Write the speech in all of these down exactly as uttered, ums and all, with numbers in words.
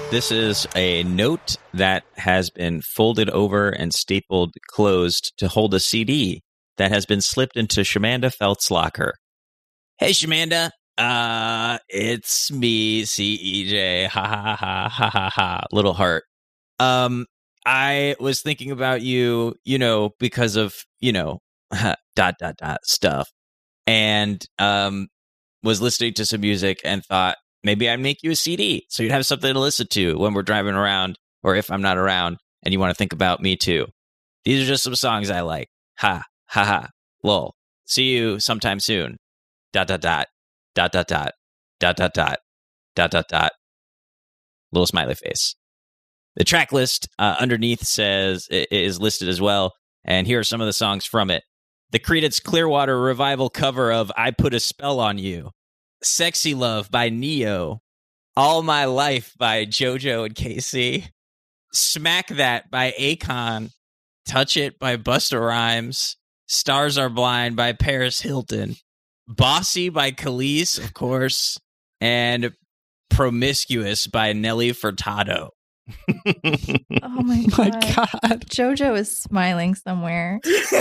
This is a note that has been folded over and stapled closed to hold a C D that has been slipped into Shamanda Felt's locker. Hey, Shamanda. Uh, it's me, C E J. Ha ha ha ha ha ha. Little heart. Um, I was thinking about you, you know, because of, you know, dot, dot, dot stuff. And um, was listening to some music and thought, maybe I'd make you a C D so you'd have something to listen to when we're driving around or if I'm not around and you want to think about me too. These are just some songs I like. Ha, ha, ha, lol. See you sometime soon. Dot, dot, dot, dot, dot, dot, dot, dot, dot, dot, dot, dot. Little smiley face. The track list uh, underneath says it is listed as well. And here are some of the songs from it. The Creedence Clearwater revival cover of I Put a Spell on You. Sexy Love by Neo, All My Life by JoJo and K C, Smack That by Akon, Touch It by Busta Rhymes, Stars Are Blind by Paris Hilton, Bossy by Khalees, of course, and Promiscuous by Nelly Furtado. Oh my god. my god. JoJo is smiling somewhere.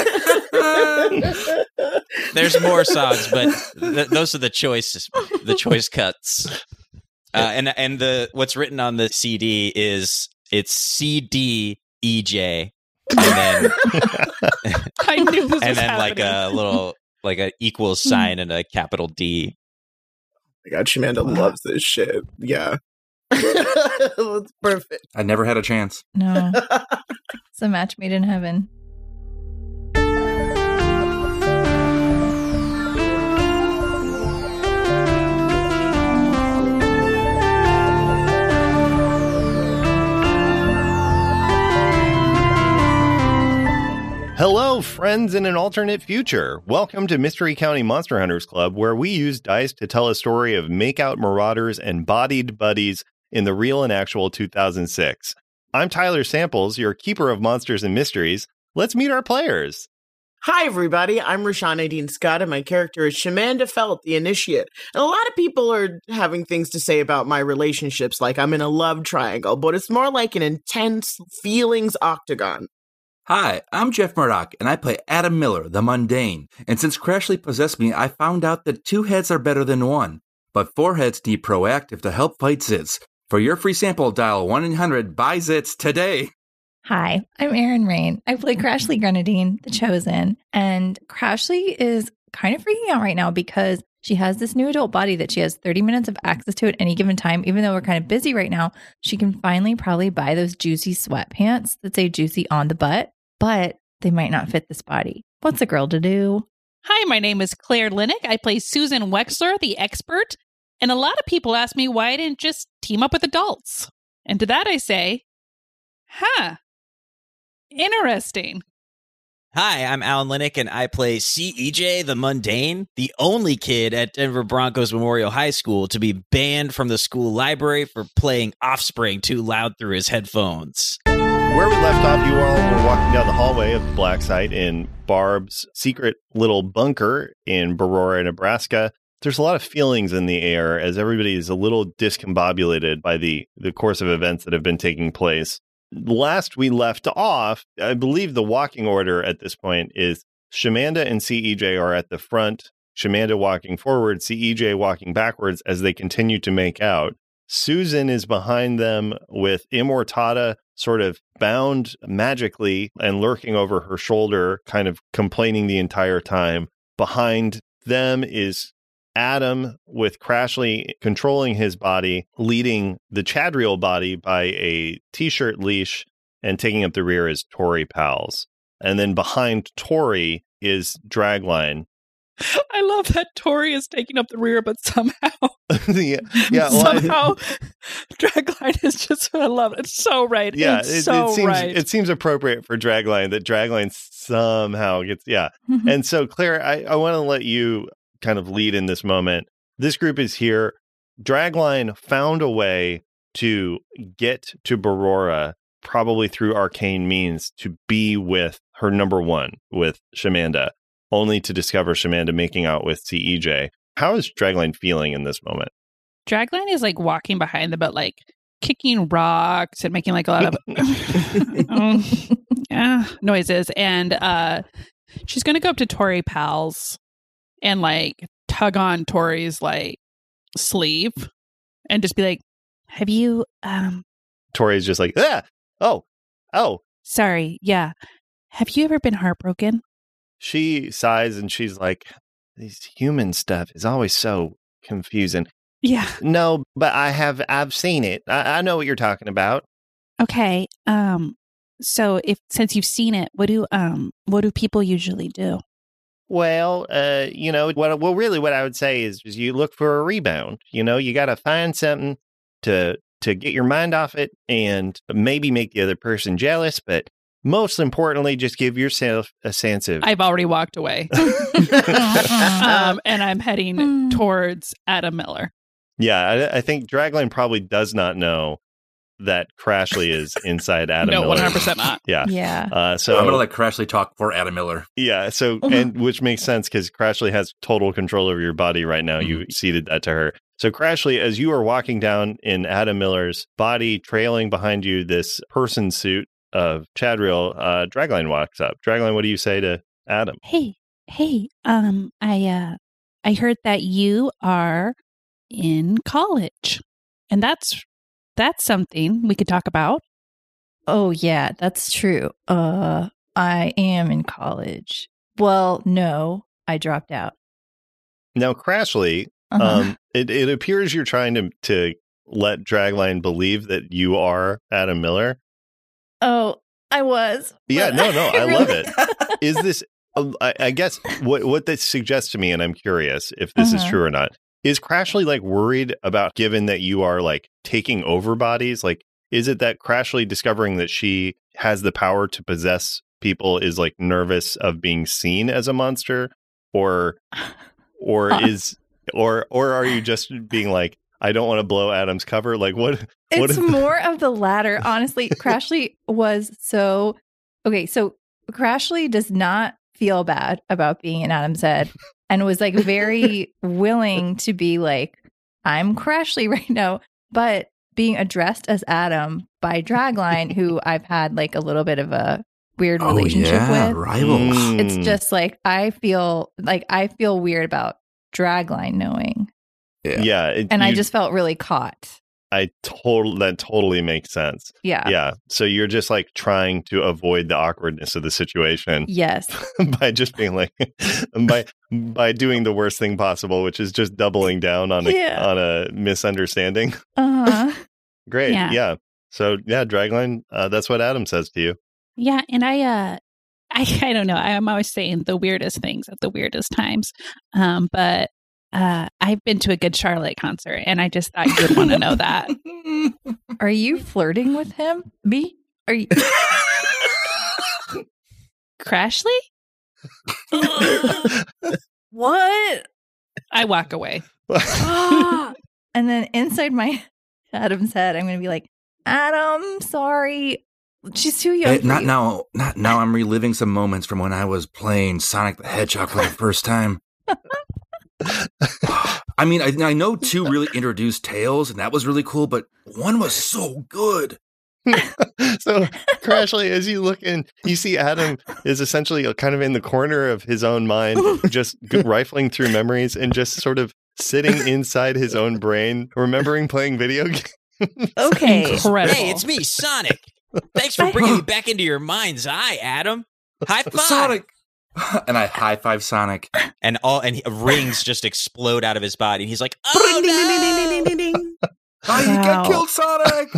There's more songs, but th- those are the choices, the choice cuts. Uh, and and the what's written on the C D is it's C D E J, and then I knew this and was then happening. like a little like a equals sign and a capital D. My God, Shamanda loves this shit. Yeah. It's perfect. I never had a chance. No. It's a match made in heaven. Hello, friends in an alternate future. Welcome to Mystery County Monster Hunters Club, where we use dice to tell a story of makeout marauders and bodied buddies in the real and actual two thousand six. I'm Tyler Samples, your keeper of monsters and mysteries. Let's meet our players. Hi, everybody. I'm Rashana Dean Scott, and my character is Shamanda Felt, the Initiate. And a lot of people are having things to say about my relationships, like I'm in a love triangle, but it's more like an intense feelings octagon. Hi, I'm Jeff Murdoch, and I play Adam Miller, the Mundane. And since Crashly possessed me, I found out that two heads are better than one. But four heads need Proactive to help fight Zits. For your free sample, dial one eight hundred buy zits today. Hi, I'm Erin Rain. I play Crashly Grenadine, the Chosen. And Crashly is kind of freaking out right now because she has this new adult body that she has thirty minutes of access to at any given time. Even though we're kind of busy right now, she can finally probably buy those juicy sweatpants that say juicy on the butt, but they might not fit this body. What's a girl to do? Hi, my name is Claire Linick. I play Susan Wexler, the expert. And a lot of people ask me why I didn't just team up with adults. And to that I say, huh, interesting. Hi, I'm Alan Linick, and I play C E J, the Mundane, the only kid at Denver Broncos Memorial High School to be banned from the school library for playing Offspring too loud through his headphones. Where we left off, you all were walking down the hallway of the Black Site in Barb's secret little bunker in Barora, Nebraska. There's a lot of feelings in the air as everybody is a little discombobulated by the, the course of events that have been taking place. Last we left off, I believe the walking order at this point is Shamanda and C E J are at the front, Shamanda walking forward, C E J walking backwards as they continue to make out. Susan is behind them with Immortata sort of bound magically and lurking over her shoulder, kind of complaining the entire time. Behind them is Adam with Crashly controlling his body, leading the Chadriel body by a t-shirt leash, and taking up the rear is Tori Pals. And then behind Tori is Dragline. I love that Tori is taking up the rear, but somehow, yeah, yeah well, somehow, Dragline is just, I love it. It's so right. Yeah, it's it, so it seems right. it seems appropriate for Dragline that Dragline somehow gets, yeah. Mm-hmm. And so, Claire, I, I want to let you kind of lead in this moment. This group is here. Dragline found a way to get to Barora, probably through arcane means, to be with her number one, with Shamanda, only to discover Shamanda making out with C E J. How is Dragline feeling in this moment? Dragline is like walking behind them, but like kicking rocks and making like a lot of um, yeah, noises. And uh, she's going to go up to Tori Pals and like tug on Tori's like sleeve and just be like, have you, um, Tori's just like, ah, oh, oh. sorry. Yeah. Have you ever been heartbroken? She sighs and she's like, this human stuff is always so confusing. Yeah. No, but I have, I've seen it. I, I know what you're talking about. Okay. Um, so if, since you've seen it, what do, um, what do people usually do? Well, uh, you know, what, well, really what I would say is, is you look for a rebound. You know, you got to find something to, to get your mind off it and maybe make the other person jealous, but most importantly, just give yourself a sense of... I've already walked away. um, and I'm heading towards Adam Miller. Yeah, I, I think Dragline probably does not know that Crashly is inside Adam no, Miller. one hundred percent not. Yeah. Yeah. Uh, so I'm going to let Crashly talk for Adam Miller. Yeah, so, and which makes sense because Crashly has total control over your body right now. Mm-hmm. You ceded that to her. So Crashly, as you are walking down in Adam Miller's body, trailing behind you this person suit of Chadriel, uh, Dragline walks up. Dragline, what do you say to Adam? Hey, hey, um, I, uh, I heard that you are in college, and that's, that's something we could talk about. Oh, yeah, that's true. Uh, I am in college. Well, no, I dropped out. Now, Crashly, uh-huh. um, it, it appears you're trying to, to let Dragline believe that you are Adam Miller. Oh, I was. Yeah, no, no, I love it. Is this, uh, I, I guess, what what this suggests to me, and I'm curious if this uh-huh. is true or not, is Crashly like worried about, given that you are like taking over bodies? Like, is it that Crashly discovering that she has the power to possess people is like nervous of being seen as a monster? Or, or huh. is, or, or are you just being like, I don't want to blow Adam's cover. Like what? what it's more of the latter. Honestly, Crashly was so okay. So Crashly does not feel bad about being in Adam's head and was like very willing to be like, I'm Crashly right now, but being addressed as Adam by Dragline, who I've had like a little bit of a weird oh, relationship yeah, with. Rivals. Mm. It's just like I feel like I feel weird about Dragline knowing. Yeah, yeah it, and you, I just felt really caught. I total that totally makes sense. Yeah, yeah. So you're just like trying to avoid the awkwardness of the situation. Yes, by just being like by by doing the worst thing possible, which is just doubling down on a yeah. on a misunderstanding. Uh huh. Great. Yeah. yeah. So yeah, Dragline. Uh, that's what Adam says to you. Yeah, and I, uh, I, I don't know. I'm always saying the weirdest things at the weirdest times, um, but. Uh, I've been to a Good Charlotte concert, and I just thought you would want to know that. Are you flirting with him? Me? Are you Crashly? What? I walk away. And then inside my Adam's head, I'm going to be like, Adam, sorry. She's too young. Hey, for not you. now. Not now. I'm reliving some moments from when I was playing Sonic the Hedgehog for the first time. I mean, I, I know two really introduced Tails, and that was really cool, but one was so good. So, Crashly, as you look in, you see Adam is essentially kind of in the corner of his own mind, just rifling through memories and just sort of sitting inside his own brain, remembering playing video games. Okay. Incredible. Hey, it's me, Sonic. Thanks for bringing me back into your mind's eye, Adam. High five. Sonic. And I high five Sonic, and all and rings just explode out of his body. And he's like, "Oh no! Oh, you got killed, Sonic!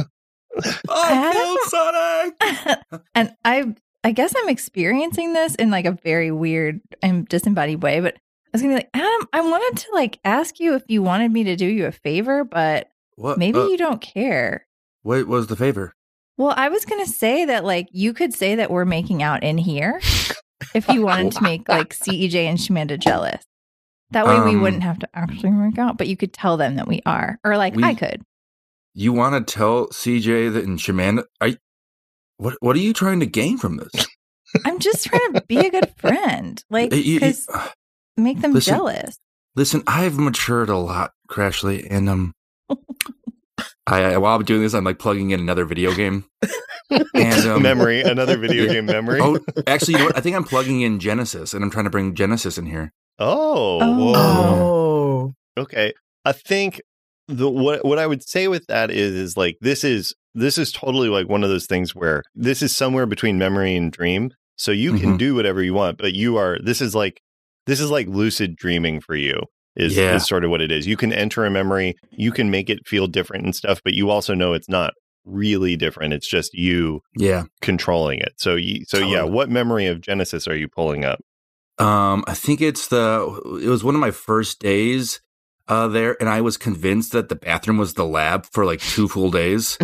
I killed Sonic!" And I, I guess I'm experiencing this in like a very weird and disembodied way. But I was gonna be like, Adam, I wanted to like ask you if you wanted me to do you a favor, but what? maybe uh, you don't care. What was the favor? Well, I was gonna say that like you could say that we're making out in here. If you wanted to make like C E J and Shamanda jealous. That way um, we wouldn't have to actually work out, but you could tell them that we are. Or like we, I could. You want to tell C J that and Shamanda? Are you, what what are you trying to gain from this? I'm just trying to be a good friend. Like, because uh, make them listen, jealous. Listen, I've matured a lot, Crashly, and um I, while I'm doing this, I'm like plugging in another video game. and um, memory, another video game memory. Oh, actually, you know what? I think I'm plugging in Genesis, and I'm trying to bring Genesis in here. Oh, Oh. whoa. Oh. Okay. I think the what what I would say with that is is like this is this is totally like one of those things where this is somewhere between memory and dream. So you can Mhm. do whatever you want, but you are this is like this is like lucid dreaming for you. Is, Yeah. is sort of what it is. You can enter a memory, you can make it feel different and stuff, but you also know it's not really different. It's just you Yeah. controlling it. So you, so yeah, Totally. what memory of Genesis are you pulling up? Um, I think it's the. It was one of my first days uh, there, and I was convinced that the bathroom was the lab for like two full days.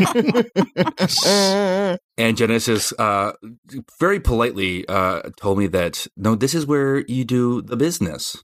And Genesis uh, very politely uh, told me that no, this is where you do the business.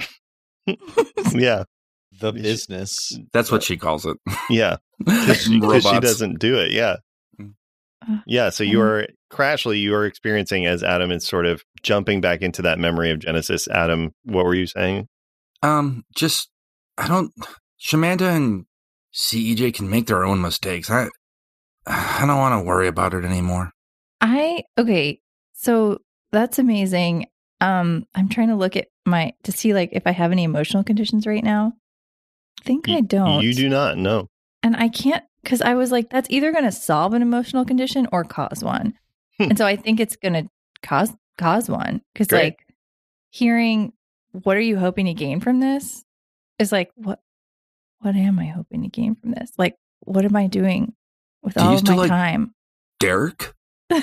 Yeah, The business. That's what she calls it. yeah, because she, 'cause she Robots. doesn't do it. Yeah, yeah. So you are Crashly, you are experiencing as Adam is sort of jumping back into that memory of Genesis. Adam, what were you saying? Um, just I don't. Shamanda and C E J can make their own mistakes. I I don't want to worry about it anymore. I okay, so that's amazing. Um, I'm trying to look at my to see like if I have any emotional conditions right now. I think I don't. You do not. No. And I can't because I was like, that's either going to solve an emotional condition or cause one. Hmm. And so I think it's going to cause cause one because Great. like hearing what are you hoping to gain from this is like what what am I hoping to gain from this? Like what am I doing with Do you all of still my like- time? Derek,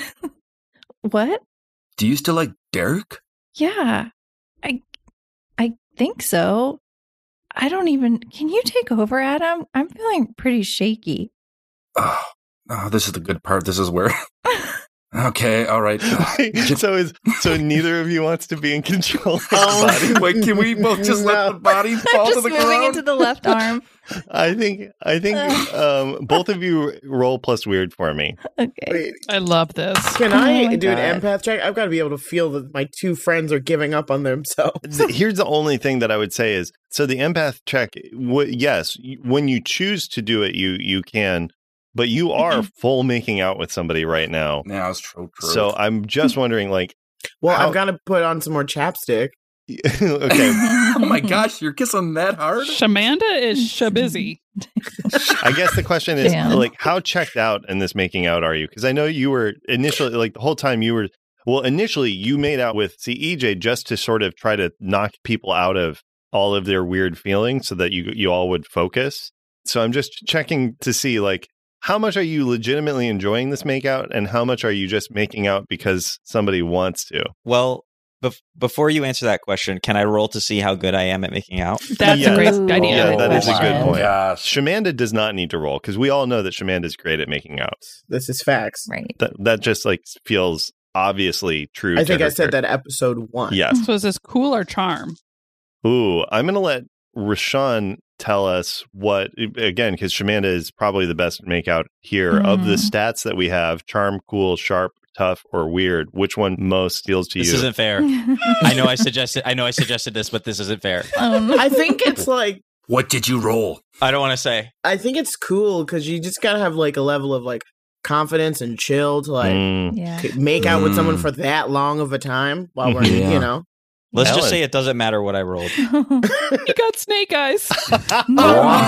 What? do you still like Derek? Yeah, I I think so. I don't even. Can you take over, Adam? I'm feeling pretty shaky. Oh, oh, this is the good part. This is where. Okay, all right. so is so neither of you wants to be in control of the Oh. body. Wait, can we both just let No. the body I'm fall to just the moving ground? into the left arm. I think I think um, both of you roll plus weird for me. Okay. Wait, I love this. can Oh I my do God. an empath check? I've got to be able to feel that my two friends are giving up on themselves. Th- Here's the only thing that I would say is so the empath check. W- yes, y- when you choose to do it, you you can, but you are full making out with somebody right now. Yeah, it's true. true. So I'm just wondering, like, Well, How- I've got to put on some more chapstick. okay, oh my gosh, you're kissing that hard? Shamanda is shabizzy. I guess the question is Damn. like, how checked out in this making out are you? Because I know you were initially like the whole time you were. Well, initially you made out with C E J just to sort of try to knock people out of all of their weird feelings, so that you you all would focus. So I'm just checking to see like how much are you legitimately enjoying this makeout, and how much are you just making out because somebody wants to? Well, bef- before you answer that question, can I roll to see how good I am at making out? That's Yeah. a great Ooh, idea. Yeah, that is a good question. point. Gosh. Shamanda does not need to roll because we all know that Shamanda's great at making out. This is facts. Right. That that just like feels obviously true. I to think her I said character. that episode one. Yes. So is this cool or charm? Ooh, I'm going to let Rashawn tell us what, again, because Shamanda is probably the best makeout here. Of the Mhm. stats that we have, charm, cool, sharp, tough, or weird, which one most steals to This you? isn't fair. I know I suggested I know I suggested this, but this isn't fair. Um, I think it's like, What did you roll? I don't want to say. I think it's cool because you just got to have like a level of like confidence and chill to like Mm. yeah. c- make out with someone Mm. for that long of a time while we're, Yeah. you know. Let's Ellen. just say it doesn't matter what I rolled. You got snake eyes. No.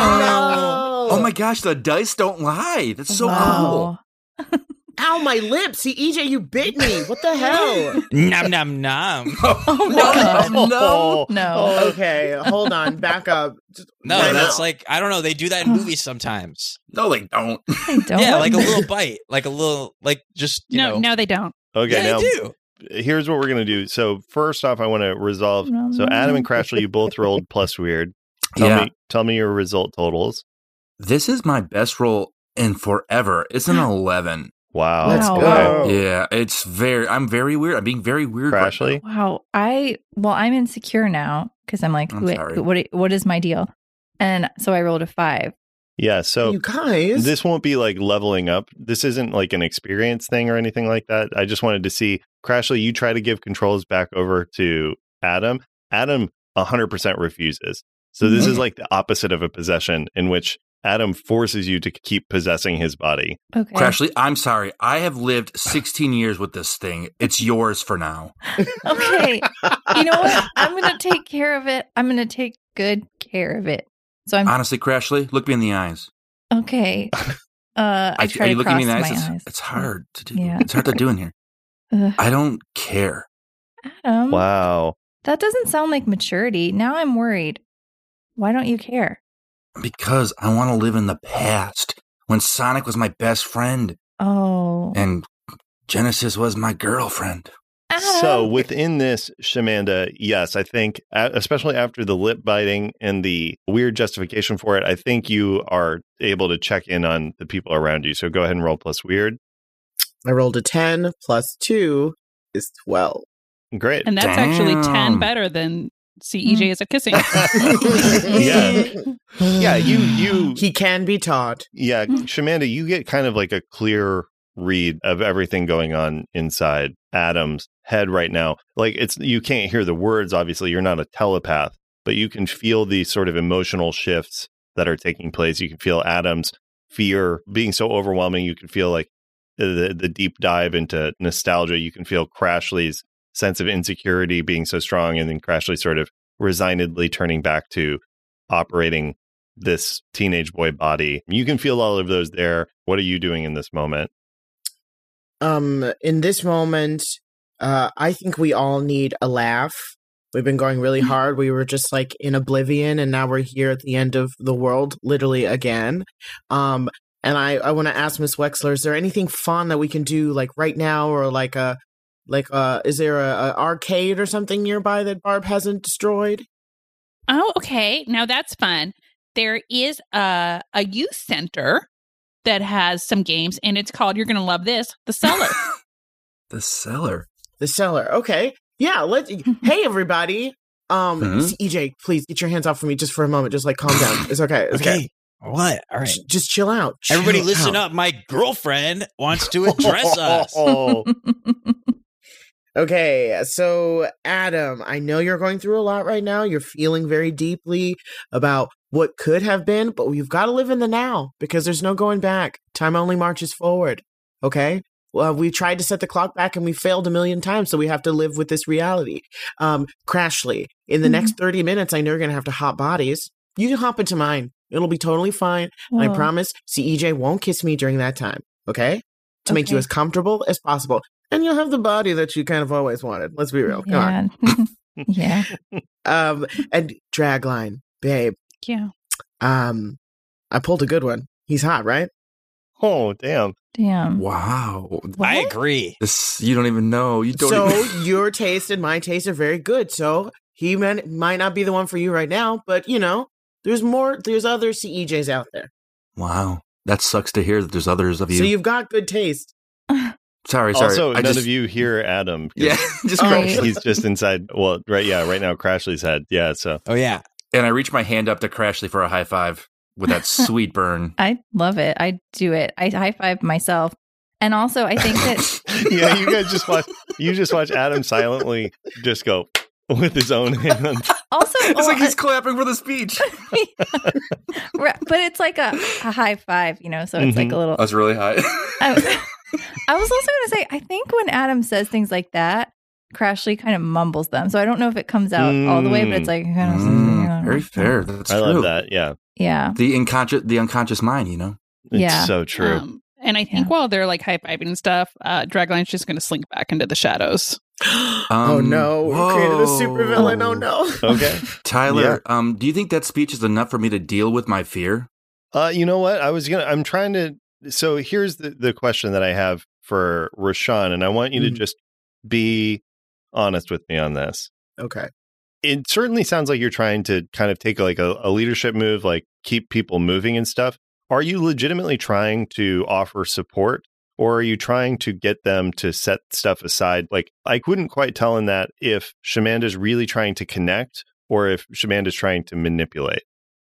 Wow. Oh my gosh, the dice don't lie. That's so Wow. Ow, my lips. See, E J, you bit me. What the hell? nom nom nom. cool. Oh my God. No. No. Okay, hold on. Back up. Just No, right that's now. like I don't know. They do that in movies sometimes. No, they don't. I don't. Yeah, like a little bite, like a little, like just you no, know. no, they don't. Okay, yeah, now they do. here's what we're going to do. So, first off, I want to resolve. So, Adam and Crashly, you both rolled plus weird. Tell Yeah. me, tell me your result totals. This is my best roll in forever. It's an eleven. Wow. Let's Wow. go. Yeah, it's very. I'm very weird. I'm being very weird. right Crashly? Wow. I well, I'm insecure now because I'm like, I'm wait, sorry. what? What is my deal? And so I rolled a five. Yeah. So, You guys. this won't be like leveling up. This isn't like an experience thing or anything like that. I just wanted to see, Crashly, you try to give controls back over to Adam. Adam one hundred percent refuses. So this is like the opposite of a possession in which Adam forces you to keep possessing his body. Okay. Crashly, I'm sorry. I have lived sixteen years with this thing. It's yours for now. Okay. You know what? I'm going to take care of it. I'm going to take good care of it. So I'm Honestly, Crashly, look me in the eyes. okay. Uh, I, I, try are you to looking me in the cross eyes? my It's, eyes. it's hard to do. Yeah. It's hard to do in here. Ugh. I don't care. Adam, Wow. that doesn't sound like maturity. Now I'm worried. Why don't you care? Because I want to live in the past when Sonic was my best friend Oh. and Genesis was my girlfriend. So Adam. within this, Shamanda, yes, I think, a- especially after the lip biting and the weird justification for it, I think you are able to check in on the people around you. So go ahead and roll plus weird. I rolled a ten plus two is twelve. Great. And that's actually ten Damn. better than C E J is a kissing. Yeah. Yeah, you you He can be taught. yeah, Shamanda, you get kind of like a clear read of everything going on inside Adam's head right now. Like it's you can't hear the words, obviously, you're not a telepath, but you can feel these sort of emotional shifts that are taking place. You can feel Adam's fear being so overwhelming. You can feel like the the deep dive into nostalgia. You can feel Crashly's sense of insecurity being so strong, and then Crashly sort of resignedly turning back to operating this teenage boy body. You can feel all of those there. What are you doing in this moment? Um, in this moment, uh, I think we all need a laugh. We've been going really hard. We were just like in oblivion, and now we're here at the end of the world, literally again. Um, and I, I want to ask Miss Wexler, is there anything fun that we can do like right now, or like a, like uh, is there a, a arcade or something nearby that Barb hasn't destroyed? Oh, okay. Now that's fun. There is a a youth center that has some games, and it's called, you're going to love this, The Cellar. The cellar. The cellar. Okay. Yeah. Let. Hey, everybody. Um, Mhm. E J, please get your hands off of me just for a moment. Just like calm down. It's okay. It's okay. Okay. What? All right. J- Just chill out. Everybody Chill listen out. up. My girlfriend wants to address us. Oh, Okay, so Adam, I know you're going through a lot right now. You're feeling very deeply about what could have been, but you've got to live in the now because there's no going back. Time only marches forward. Okay? Well, we tried to set the clock back and we failed a million times, so we have to live with this reality. Um, Crashly, in the Mhm. next thirty minutes, I know you're going to have to hop bodies. You can hop into mine. It'll be totally fine. And I Whoa. promise C E J won't kiss me during that time. Okay? To make you Okay. as comfortable as possible. And you'll have the body that you kind of always wanted. Let's be real. Come on. Yeah. yeah. Um, and Dragline, babe, Yeah. um, I pulled a good one. He's hot, right? oh, damn. Damn. Wow. I What? agree. This you don't even know. You don't So even your taste and my taste are very good. So he man- might not be the one for you right now, but you know, there's more. There's other C E Js out there. Wow. That sucks to hear that there's others of you. So you've got good taste. sorry, sorry. Also, I none just, of you hear Adam. 'cause Yeah, just Oh. Crashly. He's just inside. Well, right. Yeah. Right now, Crashly's head. Yeah. So Oh, yeah. And I reach my hand up to Crashly for a high five with that sweet burn. I love it. I do it. I high five myself. And also, I think that yeah, you guys just watch. You just watch Adam silently just go with his own hand. also, It's well, like he's clapping for the speech. Right, but it's like a, a high five, you know, so it's like Mhm. a little. That's really high. I, I was also going to say, I think when Adam says things like that, Crashly kind of mumbles them. So I don't know if it comes out all the way, but it's like, kind of, Mm, very fair. That's I true. love that. Yeah, Yeah. The unconscious, the unconscious mind. You know. it's Yeah. so true. Um, and I think Yeah. while they're like high fiving and stuff, uh, Dragline's just going to slink back into the shadows. oh Um, no, we created a super whoa. villain. Oh no. Okay. Tyler, um, do you think that speech is enough for me to deal with my fear? Uh, you know what? I was gonna. I'm trying to. So here's the the question that I have for Rashawn, and I want you to Mhm. just be honest with me on this. Okay. It certainly sounds like you're trying to kind of take like a, a leadership move, like keep people moving and stuff. Are you legitimately trying to offer support, or are you trying to get them to set stuff aside? Like, I couldn't quite tell in that if Shamanda's really trying to connect or if Shamanda's trying to manipulate.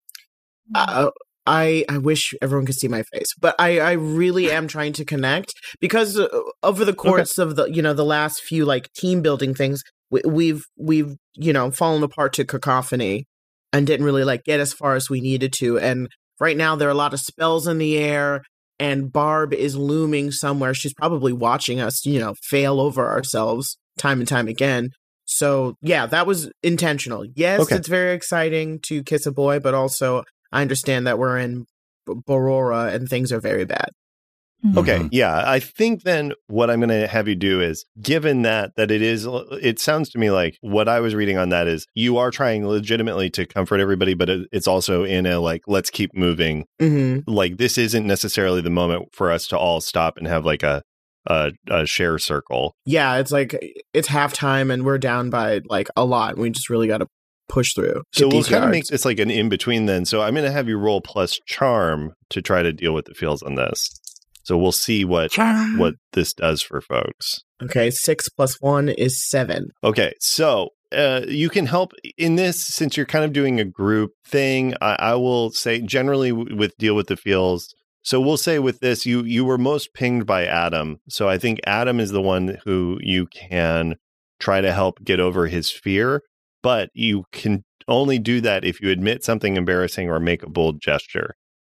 Uh, I I wish everyone could see my face, but I I really am trying to connect because uh, over the course of the you know the last few like team building things, we, we've we've you know fallen apart to cacophony and didn't really like get as far as we needed to, and right now there are a lot of spells in the air, and Barb is looming somewhere. She's probably watching us, you know, fail over ourselves time and time again. So, yeah, that was intentional. Yes, Okay. it's very exciting to kiss a boy, but also I understand that we're in B- Barora and things are very bad. Okay, Mhm. yeah. I think then what I'm going to have you do is, given that that it is, it sounds to me like what I was reading on that is you are trying legitimately to comfort everybody, but it, it's also in a like, let's keep moving. Mm-hmm. Like this isn't necessarily the moment for us to all stop and have like a a, a share circle. Yeah, it's like it's halftime and we're down by like a lot. We just really got to push through. So Get we'll these kind of make yards. this like an in between then. So I'm going to have you roll plus charm to try to deal with the feels on this. So we'll see what Charm. what this does for folks. Okay, six plus one is seven. Okay, so uh, you can help in this since you're kind of doing a group thing. I, I will say generally w- with deal with the feels. So we'll say with this, you you were most pinged by Adam. So I think Adam is the one who you can try to help get over his fear, but you can only do that if you admit something embarrassing or make a bold gesture.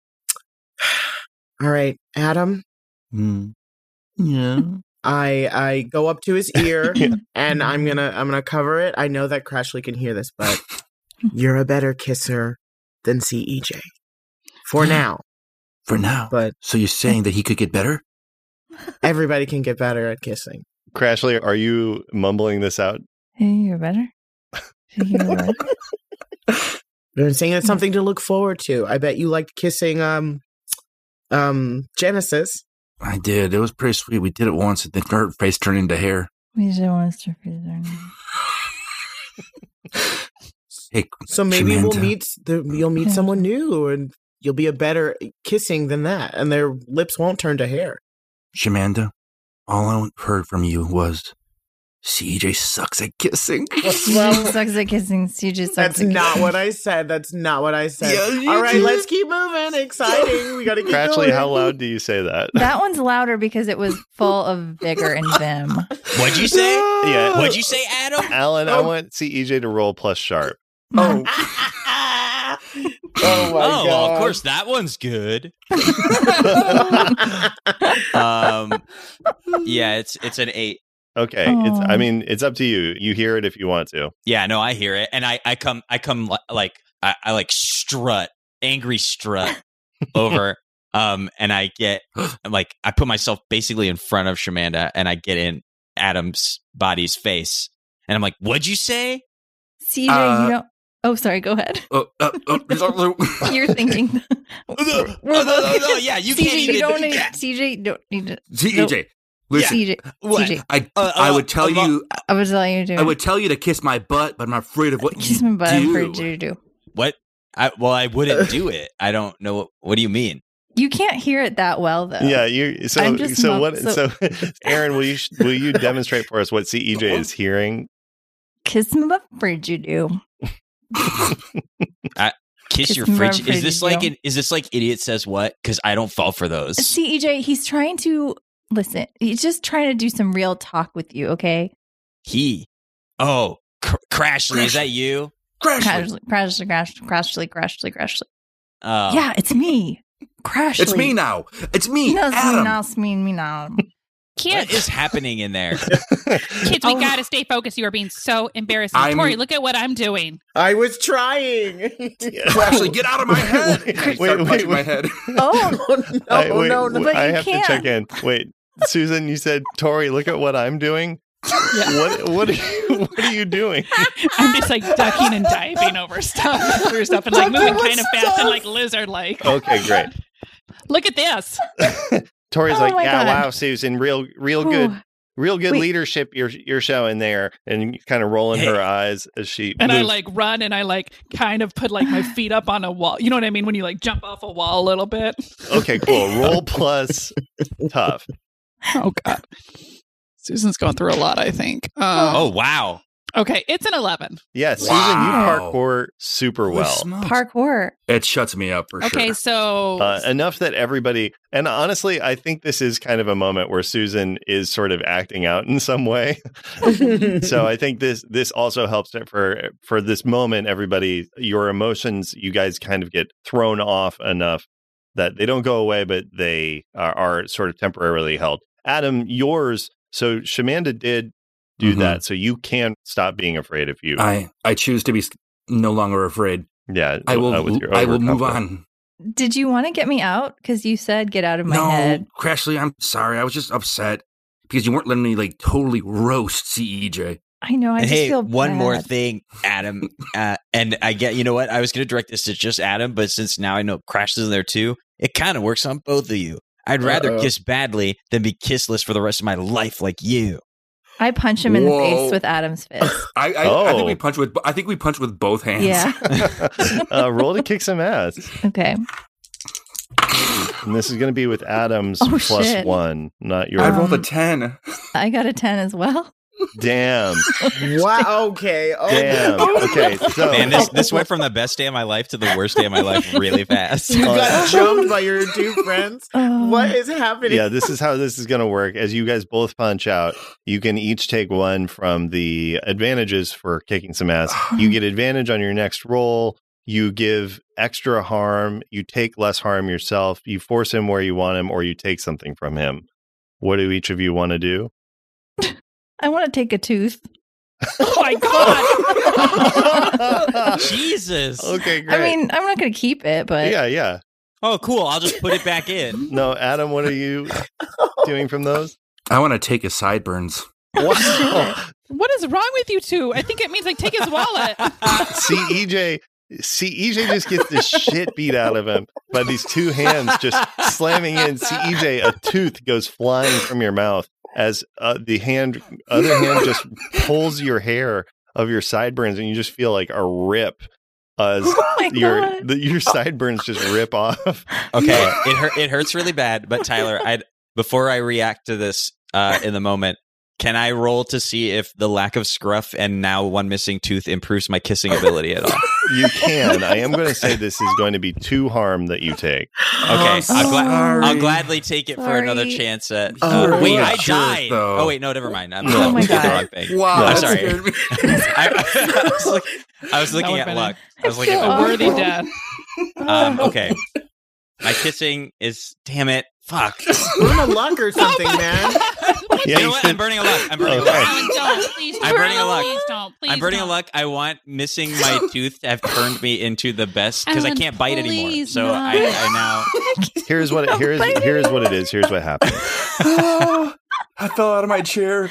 All right, Adam. Mm. Yeah. I I go up to his ear Yeah. and I'm gonna I'm gonna cover it. I know that Crashly can hear this, but you're a better kisser than C E J for now. For now. But So you're saying that he could get better? everybody can get better at kissing. Crashly, are you mumbling this out? Hey, you're better. Hey, you're better. I'm saying it's something to look forward to. I bet you liked kissing um um Genesis. I did. It was pretty sweet. We did it once, and then her face turned into hair. We just want to freeze Hey, So maybe we'll Shamanda. meet the you'll meet Yeah. someone new and you'll be a better kissing than that, and their lips won't turn to hair. Shamanda, all I heard from you was C J sucks at kissing. C J sucks at kissing. C J sucks That's at not kissing. what I said. That's not what I said. Yeah, you All right, did. let's keep moving. Exciting. We got to keep Crashly, going. how loud do you say that? That one's louder because it was full of vigor and vim. What'd you say? Yeah. What'd you say, Adam? Alan, I Oh. want C E J to roll plus sharp. Oh. Oh my oh, well, of God. course, that one's good. um, yeah, it's it's an eight. Okay, it's. I Aw. mean, it's up to you. You hear it if you want to. Yeah, no, I hear it, and I I come I come li- like I, I like strut, angry strut over, um, and I get like I put myself basically in front of Shamanda, and I get in Adam's body's face, and I'm like, "What'd you say?" C J, Uh, you don't. Oh, sorry. Go ahead. Uh, uh, uh, You're thinking. Oh, no, oh, no, no, no, yeah, you C J, can't even. You don't need. yeah. C J, don't need to. C J, listen, C J, What? C J. I, Uh, I uh, would tell uh, you, I was telling you to. I would tell you to kiss my butt, but I'm afraid of what kiss you me, but do. I'm afraid you to do. What? I, well, I wouldn't do it. I don't know. What, what do you mean? You can't hear it that well, though. Yeah, you. So I'm just so mum- what? So, so- Aaron, will you sh- will you demonstrate for us what C E J is hearing? Kiss me, but I'm afraid you do. Kiss, Kiss your me, fridge. I'm Is this afraid like you an, is this like idiot says what? Because I don't fall for those. C E J, he's trying to listen. He's just trying to do some real talk with you, okay? He. Oh, cr- Crashly, is that you? Crash. Crashly, crashly, crashly, crashly, crashly, crashly. Oh. Yeah, it's me. Crashly. It's me now. It's me, No, it's me Adam. now. It's me, me now. What Kids, is happening in there? kids, we Oh. gotta stay focused. You are being so embarrassing. I'm- Tori, look at what I'm doing. I was trying. Ashley, get out of my head. I Wait, start wait, punching my wait. head. Oh, Oh, no, I, wait, no, no. but I you have can't. to check in. Wait, Susan, you said Tori, look at what I'm doing. What what are you what are you doing? I'm just like ducking and diving over stuff, through stuff, and like moving kind of fast and Stuff. like lizard like. Okay, great. Look at this. Tori's Oh like, my yeah, God. wow, Susan, real real good. Ooh. Real good Wait. leadership you're you're showing there, and kind of rolling Hey. her eyes as she And I moves. like run and I like kind of put like my feet up on a wall. You know what I mean? When you like jump off a wall a little bit. Okay, cool. Roll plus tough. Oh God. Susan's going through a lot, I think. Uh, Oh, wow. Okay, it's an eleven. Yeah, Susan, Wow. you parkour super Holy well. smokes. Parkour. It shuts me up for Okay, sure. so Uh, enough that everybody, and honestly, I think this is kind of a moment where Susan is sort of acting out in some way. So I think this this also helps it for for this moment. Everybody, your emotions, you guys kind of get thrown off enough that they don't go away, but they are, are sort of temporarily held. Adam, yours. So Shamanda did do Mhm. that, so you can stop being afraid if you. I, I choose to be s- no longer afraid. yeah, I will uh, with your I will move overconfidence. on. Did you want to get me out? Because you said get out of my no, head. Crashly, I'm sorry. I was just upset because you weren't letting me like totally roast C E J. I know. I just hey, feel one more bad. thing, Adam. Uh, and I get, you know what? I was going to direct this to just Adam, but since now I know Crash is in there too, it kind of works on both of you. I'd rather Uh-oh. kiss badly than be kissless for the rest of my life like you. I punch him in Whoa. the face with Adam's fist. I I, I Oh. think we punch with I think we punch with both hands. Yeah. uh, roll to kick some ass. Okay. And this is going to be with Adam's Oh, plus shit. one, not your. I rolled a Um, ten. I got a ten as well. Damn. Wow. Okay. Oh, Damn. Okay. So, Man, this this went from the best day of my life to the worst day of my life really fast. You got jumped by your two friends. Oh. What is happening? yeah, this is how this is going to work. As you guys both punch out, you can each take one from the advantages for kicking some ass. You get advantage on your next roll. You give extra harm. You take less harm yourself. You force him where you want him, or you take something from him. What do each of you want to do? I want to take a tooth. oh my god. Jesus. Okay, great. I mean, I'm not going to keep it, but yeah, yeah. Oh, cool. I'll just put it back in. No, Adam, what are you doing from those? I want to take his sideburns. Wow. What is wrong with you two? I think it means like take his wallet. See, E J, see, E J just gets the shit beat out of him by these two hands just slamming in. See, E J, a tooth goes flying from your mouth as uh, the hand, other hand just pulls your hair of your sideburns, and you just feel like a rip as oh my your God. the, your sideburns just rip off. Okay, it hurt. It hurts really bad. But Tyler, I before I react to this uh, in the moment, can I roll to see if the lack of scruff and now one missing tooth improves my kissing ability at all? You can. I am going to say this is going to be two harm that you take. Okay, Oh, I'll, gla- sorry. I'll gladly take it for another Sorry. chance at. You Uh, were wait, a I jerk, died. though. Oh wait, no, never mind. I'm No. oh Oh my the God. wrong thing. Wow, No, that sorry. scared me. I, I was, look, I was looking would've at been luck. a- I was looking so at A luck. worthy death. Um, okay, my kissing is. Damn it! Fuck. Burn a luck or something, man. Yeah, you know what? should- I'm burning a luck. I'm burning Okay. a luck. Alan, don't. Please I'm don't. burning a luck. Please don't. Please I'm burning don't. a luck. I want missing my tooth to have turned me into the best because I Alan, can't bite anymore. please So not. I, I now. Here's what it, here's biting here's what it is. Here's what happened. Oh, I fell out of my chair.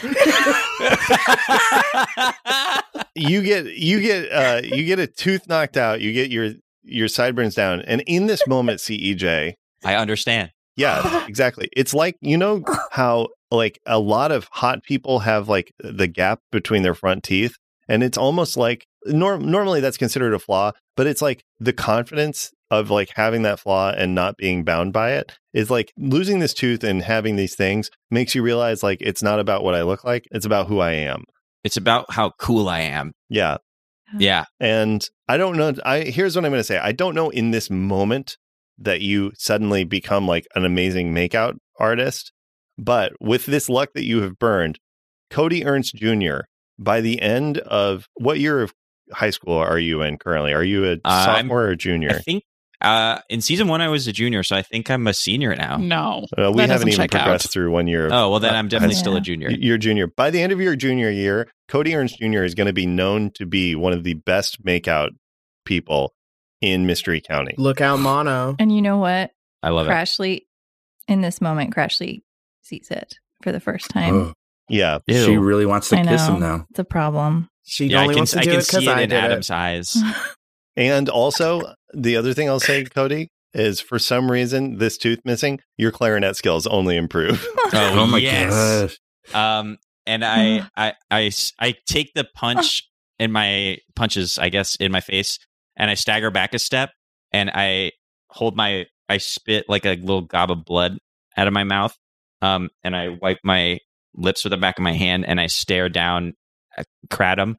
You get you get uh you get a tooth knocked out. You get your your sideburns down, and in this moment, C E J, I understand. yeah, exactly. It's like, you know how like a lot of hot people have like the gap between their front teeth, and it's almost like norm- normally that's considered a flaw, but it's like the confidence of like having that flaw and not being bound by it is like losing this tooth and having these things makes you realize like it's not about what I look like, it's about who I am. It's about how cool I am. Yeah. Yeah. And I don't know. I here's what I'm going to say. I don't know in this moment that you suddenly become like an amazing makeout artist, but with this luck that you have burned, Cody Ernst Junior, by the end of what year of high school are you in currently? Are you a Uh, I'm- sophomore or I junior? think uh, in season one I was a junior, so I think I'm a senior now. No. Uh, we that haven't doesn't even check out. progressed through one year. Of, Oh well, then I'm definitely Yeah. still a junior. You're junior. By the end of your junior year, Cody Ernst Junior is going to be known to be one of the best makeout people in Mystery County. Look out, Mono. And you know what? I love it. Crashly, in this moment, Crashly sees it for the first time. Oh, Yeah. Ew. she really wants to I kiss know. him now. It's a problem. She yeah, I only can, wants to I do can it because see it I in did Adam's it. eyes. And also, the other thing I'll say, Cody, is for some reason, this tooth missing, your clarinet skills only improve. Oh, Oh my yes. gosh. Um, and I, I, I, s- I take the punch in my punches, I guess, in my face, and I stagger back a step, and I hold my, I spit like a little gob of blood out of my mouth, um, and I wipe my lips with the back of my hand, and I stare down at Kratom,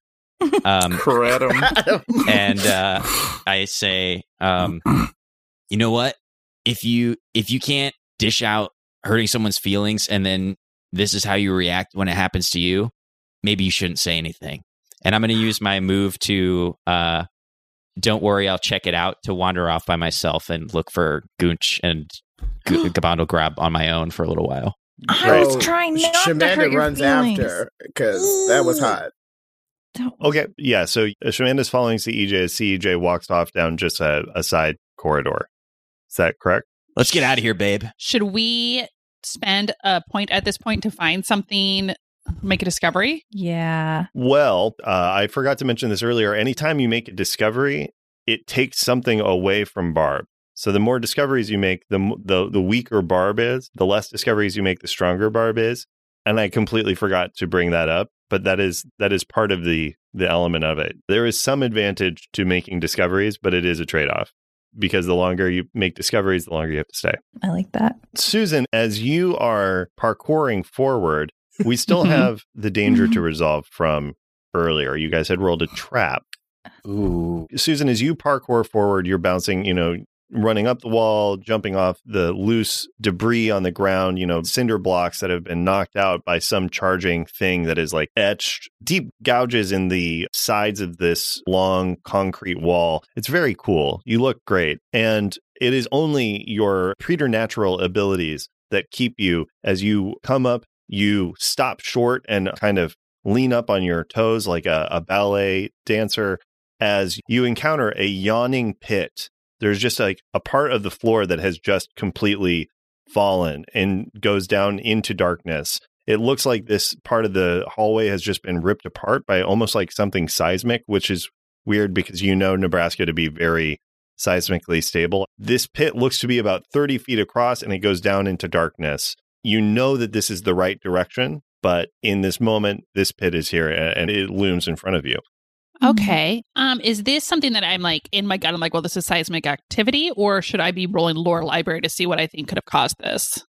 Um, Kratom. and uh, I say, um, you know what? If you if you can't dish out hurting someone's feelings, and then this is how you react when it happens to you, maybe you shouldn't say anything. And I'm going to use my move to, uh, don't worry, I'll check it out, to wander off by myself and look for Goonch and G- Gabandle Grab on my own for a little while. I was trying not to Shamanda hurt your runs feelings. after because that was hot. Don't- Okay, yeah. So uh, Shamanda's following C E J as C E J walks off down just a, a side corridor. Is that correct? Let's get out of here, babe. Should we spend a point at this point to find something, make a discovery? Yeah. Well, uh, I forgot to mention this earlier. Anytime you make a discovery, it takes something away from Barb. So the more discoveries you make, the m- the the weaker Barb is. The less discoveries you make, the stronger Barb is. And I completely forgot to bring that up, but that is that is part of the the element of it. There is some advantage to making discoveries, but it is a trade-off, because the longer you make discoveries, the longer you have to stay. I like that. Susan, as you are parkouring forward, we still have the danger to resolve from earlier. You guys had rolled a trap. Ooh. Susan, as you parkour forward, you're bouncing, you know, running up the wall, jumping off the loose debris on the ground, you know, cinder blocks that have been knocked out by some charging thing that is like etched, deep gouges in the sides of this long concrete wall. It's very cool. You look great. And it is only your preternatural abilities that keep you. As you come up, you stop short and kind of lean up on your toes like a, a ballet dancer as you encounter a yawning pit. There's just like a part of the floor that has just completely fallen and goes down into darkness. It looks like this part of the hallway has just been ripped apart by almost like something seismic, which is weird because you know Nebraska to be very seismically stable. This pit looks to be about thirty feet across and it goes down into darkness. You know that this is the right direction, but in this moment, this pit is here and it looms in front of you. Okay. Um, is this something that I'm like in my gut? I'm like, well, this is seismic activity, or should I be rolling lore library to see what I think could have caused this?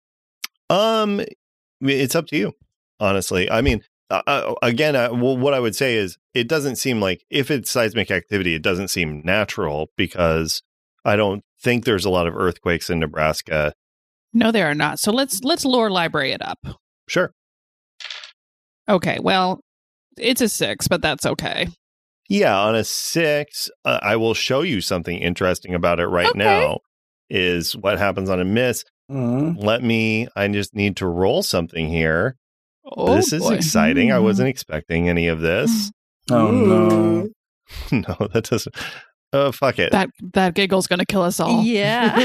Um, it's up to you, honestly. I mean, uh, again, uh, well, what I would say is it doesn't seem like, if it's seismic activity, it doesn't seem natural, because I don't think there's a lot of earthquakes in Nebraska. No, there are not. So let's let's lore library it up. Sure. Okay. Well, it's a six, but that's okay. Yeah, on a six, uh, I will show you something interesting about it right Okay. now. Is what happens on a miss. Mm. Let me, I just need to roll something here. Oh, this is boy. exciting. I Mm. wasn't expecting any of this. Oh, no. No, that doesn't. Oh, fuck it. That that giggle's going to kill us all. Yeah.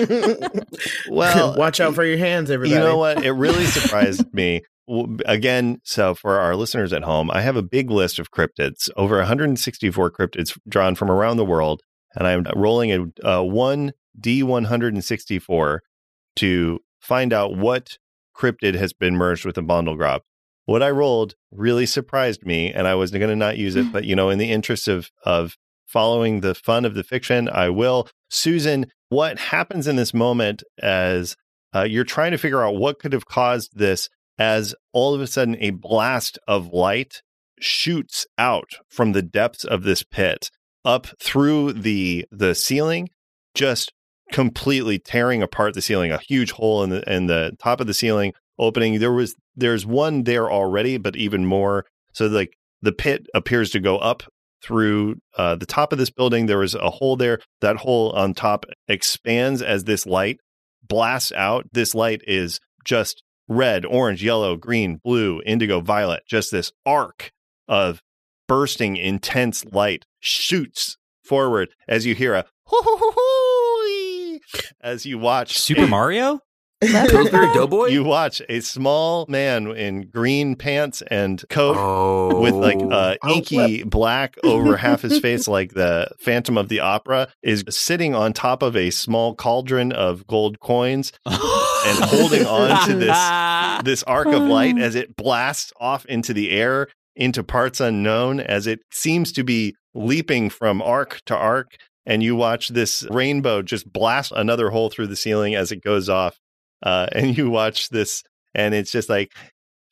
Well, watch out for your hands, everybody. you know what? It really surprised me. W- Again, so for our listeners at home, I have a big list of cryptids, over one hundred sixty-four cryptids drawn from around the world, and I'm rolling a, a one D one hundred sixty-four to find out what cryptid has been merged with a Bondelgrab. What I rolled really surprised me, and I was going to not use it, but you know, in the interest of of following the fun of the fiction, I will. Susan, what happens in this moment as uh, you're trying to figure out what could have caused this, as all of a sudden a blast of light shoots out from the depths of this pit up through the the ceiling, just completely tearing apart the ceiling, a huge hole in the in the top of the ceiling opening. There was there's one there already, but even more. So like the pit appears to go up through uh, the top of this building. There was a hole there. That hole on top expands as this light blasts out. This light is just red, orange, yellow, green, blue, indigo, violet. Just this arc of bursting intense light shoots forward as you hear a hoo-hoo-hoo-hoo-ee as you watch Super a- Mario? Pillsbury Doughboy? You watch a small man in green pants and coat Oh. with like uh, Oh, inky black over half his face, like the Phantom of the Opera, is sitting on top of a small cauldron of gold coins and holding on to this this arc of light as it blasts off into the air, into parts unknown, as it seems to be leaping from arc to arc. And you watch this rainbow just blast another hole through the ceiling as it goes off. Uh, and you watch this, and it's just like,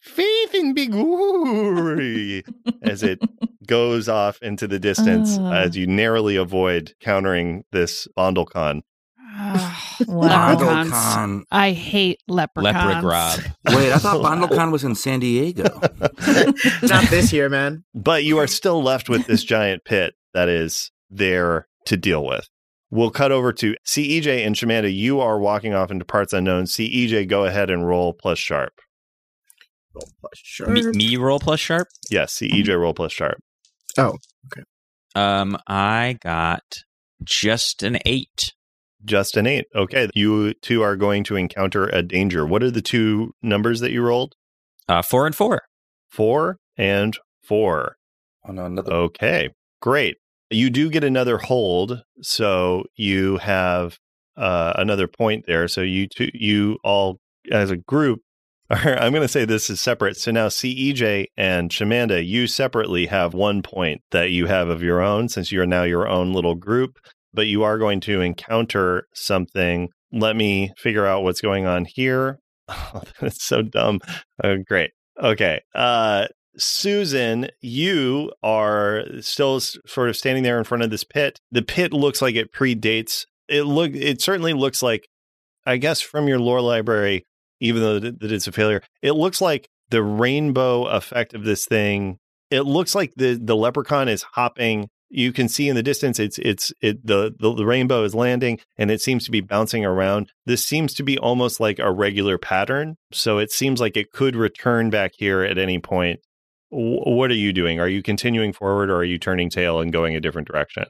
faith in Big Uri as it goes off into the distance Uh. as you narrowly avoid countering this Bondlecon. Leprechauns. Bondlecon. I hate leprechauns. Leprechaun Rob. Wait, I thought Bondlecon was in San Diego. Not this year, man. But you are still left with this giant pit that is there to deal with. We'll cut over to C E J and Shamanda. You are walking off into parts unknown. C E J, go ahead and roll plus sharp. Roll plus sharp. Me, me roll plus sharp? Yes, C E J roll plus sharp. Oh, Um, I got just an eight. Just an eight. Okay, you two are going to encounter a danger. What are the two numbers that you rolled? Uh, four and four. Four and four. Oh, no, another. Okay, great. You do get another hold, so you have uh, another point there. So you two, you all as a group, are, I'm going to say this is separate. So now C E J and Shamanda, you separately have one point that you have of your own, since you are now your own little group. But you are going to encounter something. Let me figure out what's going on here. Oh, that's so dumb. Oh, great. Okay. Uh, Susan, you are still s- sort of standing there in front of this pit. The pit looks like it predates. It look. It certainly looks like, I guess, from your lore library, even though th- that it's a failure, it looks like the rainbow effect of this thing. It looks like the the leprechaun is hopping. You can see in the distance, it's it's it the, the the rainbow is landing, and it seems to be bouncing around. This seems to be almost like a regular pattern, so it seems like it could return back here at any point. W- what are you doing? Are you continuing forward, or are you turning tail and going a different direction?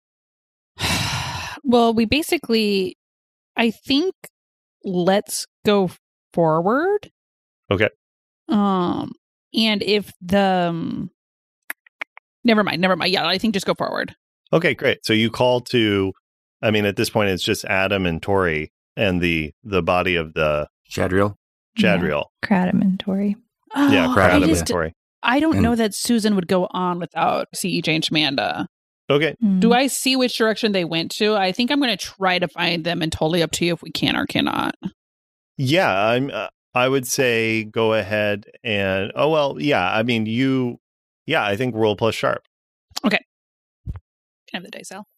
Well, we basically, I think, let's go forward. Okay. Um, and if the, um, never mind, never mind. Yeah, I think just go forward. Okay, great. So you call to, I mean, at this point, it's just Adam and Tori and the the body of the Chadriel. Chadriel. Kratom and Tori. Yeah, Oh, crap. I Adam and just, Tori. I don't And- know that Susan would go on without C E J and Shamanda. Okay. Mm. Do I see which direction they went to? I think I'm going to try to find them, and totally up to you if we can or cannot. Yeah, I'm. Uh, I would say go ahead and. Oh well, yeah. I mean, you. Yeah, I think roll plus sharp. Can I have the dice, Al?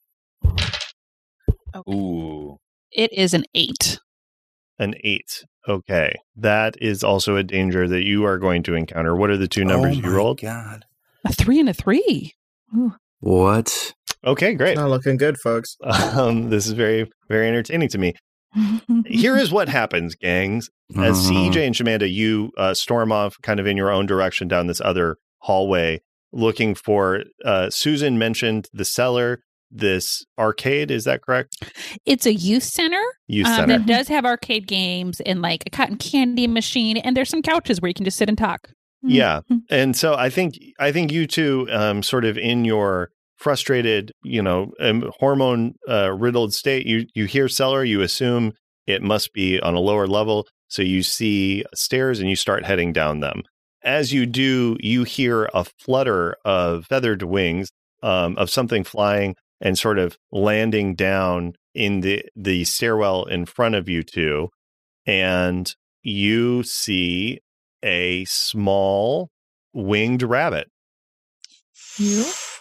Ooh. It is an eight. An eight. Okay, that is also a danger that you are going to encounter. What are the two numbers oh you my rolled? God. A three and a three. What? Okay, great. Not looking good, folks. Um, this is very, very entertaining to me. Here is what happens, gangs. As C E J and Shamanda, you uh, storm off kind of in your own direction down this other hallway, looking for. Uh, Susan mentioned the cellar, this arcade. Is that correct? It's a youth center Youth um, center. that does have arcade games and like a cotton candy machine, and there's some couches where you can just sit and talk. Yeah. And so I think I think you two, um, sort of in your frustrated, you know, um, hormone uh, riddled state, you you hear cellar, you assume it must be on a lower level, so you see stairs and you start heading down them. As you do, you hear a flutter of feathered wings, um, of something flying and sort of landing down in the the stairwell in front of you two, and you see a small winged rabbit You?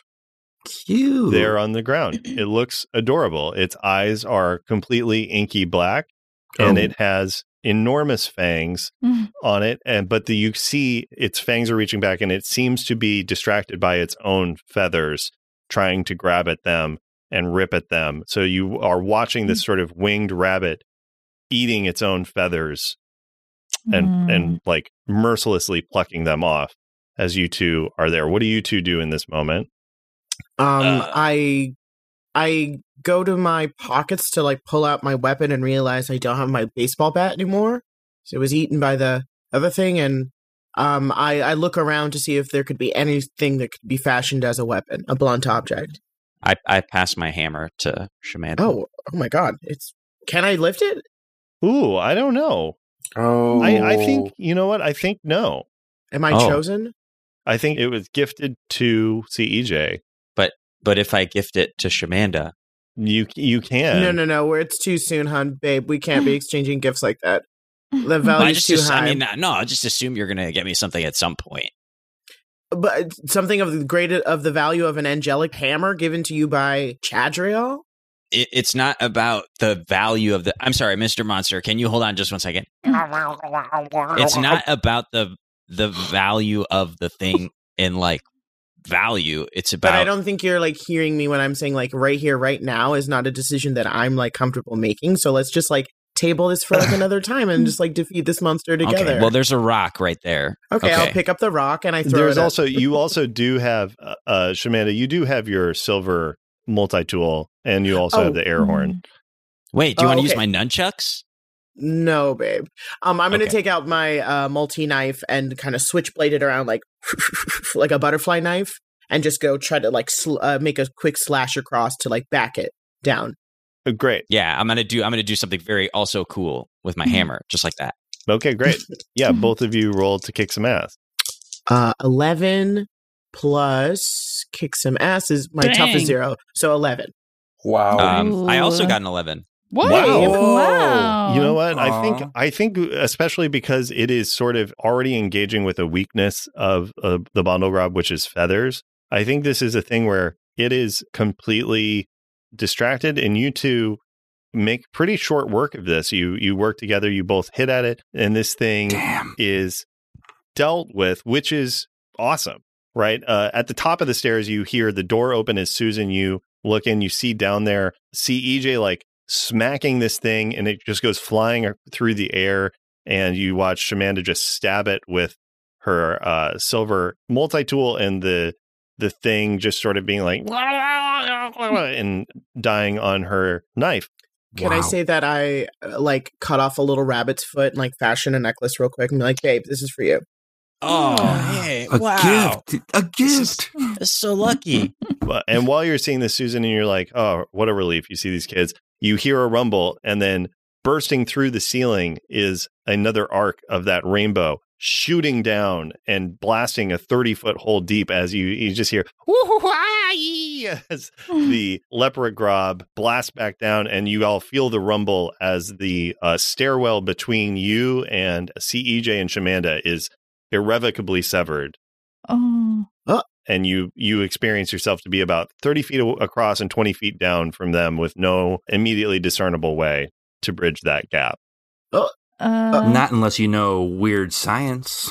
Cute. there on the ground. It looks adorable. Its eyes are completely inky black, and Oh. it has enormous fangs Mm. on it. And but the you see its fangs are reaching back, and it seems to be distracted by its own feathers, trying to grab at them and rip at them. So you are watching this sort of winged rabbit eating its own feathers and Mm. and like mercilessly plucking them off as you two are there. What do you two do in this moment? Um, Uh. I I go to my pockets to like pull out my weapon and realize I don't have my baseball bat anymore. So it was eaten by the other thing, and um, I I look around to see if there could be anything that could be fashioned as a weapon, a blunt object. I, I pass my hammer to Shamanda. Oh, oh my God! It's can I lift it? Ooh, I don't know. Oh. I, I think, you know what? I think no. Am I Oh. chosen? I think it was gifted to C E J. But if I gift it to Shamanda, You you can. No, no, no. Where it's too soon, hun, babe. We can't be exchanging gifts like that. The Well, I value's just, too just high. I mean, no, I just assume you're gonna get me something at some point. But something of the great of the value of an angelic hammer given to you by Chadriel? It, it's not about the value of the. I'm sorry, Mister Monster. Can you hold on just one second? It's not about the the value of the thing in like value. It's about. But I don't think you're like hearing me when I'm saying like right here, right now is not a decision that I'm like comfortable making. So let's just like table this for like another time and just like defeat this monster together. Okay, well, there's a rock right there. Okay, I'll pick up the rock and I throw There's it. also you also do have uh, uh Shamanda, you do have your silver multi-tool and you also Oh. have the air horn. Wait, do you Oh, want to use okay. my nunchucks? No, babe. Um, I'm gonna Okay. take out my uh, multi knife and kind of switchblade it around like like a butterfly knife, and just go try to like sl- uh, make a quick slash across to like back it down. Uh, Great. Yeah, I'm gonna do. I'm gonna do something very also cool with my Mm-hmm. hammer, just like that. Okay, great. Yeah, both of you roll to kick some ass. Uh, eleven plus kick some ass is my tough is Dang. zero, so eleven. Wow. Um, I also Ooh. got an eleven. What? Wow. Wow. You know what? I think Aw. I think especially because it is sort of already engaging with a weakness of uh, the bundle grab, which is feathers. I think this is a thing where it is completely distracted, and you two make pretty short work of this. You you work together, you both hit at it, and this thing Damn. is dealt with, which is awesome, right? Uh, at the top of the stairs, you hear the door open as Susan, you look in, you see down there, see E J like smacking this thing, and it just goes flying through the air, and you watch Shamanda just stab it with her uh, silver multi-tool, and the the thing just sort of being like and dying on her knife. Can I Wow. say that I uh, like cut off a little rabbit's foot and like fashion a necklace real quick and be like, babe, this is for you. Oh, hey, A wow. gift. A gift. This is so lucky. But- and while you're seeing this, Susan, and you're like, oh, what a relief. You see these kids, you hear a rumble, and then bursting through the ceiling is another arc of that rainbow shooting down and blasting a thirty foot hole deep as you, you just hear "Woo-hoo-ah-yee," as the leprechaun blasts back down, and you all feel the rumble as the uh, stairwell between you and C E J and Shamanda is irrevocably severed. Oh. And you you experience yourself to be about thirty feet a- across and twenty feet down from them with no immediately discernible way to bridge that gap. Uh, Not unless you know weird science.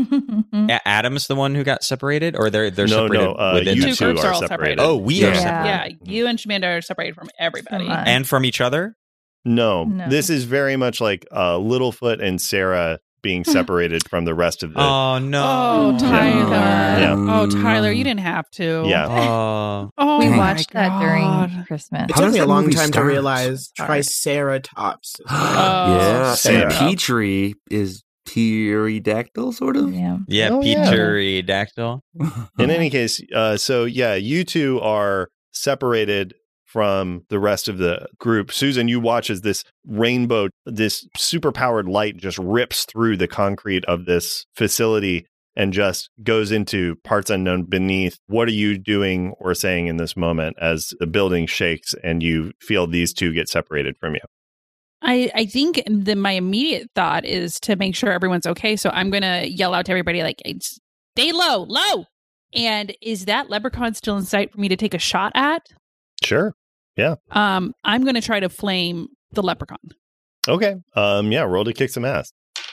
A- Adam's the one who got separated, or they're they're no, separated no, uh, within you Two the- two groups are are all separated. separated. Oh, we Yeah. are separated. Yeah, you and Shamanda are separated from everybody. Come on. And from each other. No, No. this is very much like uh, Littlefoot and Sarah being separated from the rest of the. Oh no! Oh, Tyler. Yeah. Oh, Tyler, you didn't have to. Yeah. Oh, Oh, we my watched that God. during Christmas. It How took does me a that long movie time to start? realize Sorry. Triceratops. yeah. Sarah. And Petrie is pterodactyl, sort of. Yeah. yeah, Oh, yeah. pterodactyl. In any case, uh, so yeah, you two are separated from the rest of the group. Susan, you watch as this rainbow, this super powered light just rips through the concrete of this facility and just goes into parts unknown beneath. What are you doing or saying in this moment as the building shakes and you feel these two get separated from you? I, I think the, my immediate thought is to make sure everyone's okay. So I'm going to yell out to everybody, like, stay low, low. And is that leprechaun still in sight for me to take a shot at? Sure. Um, I'm going to try to flame the leprechaun. Okay. Um. Yeah. Roll to kick some ass.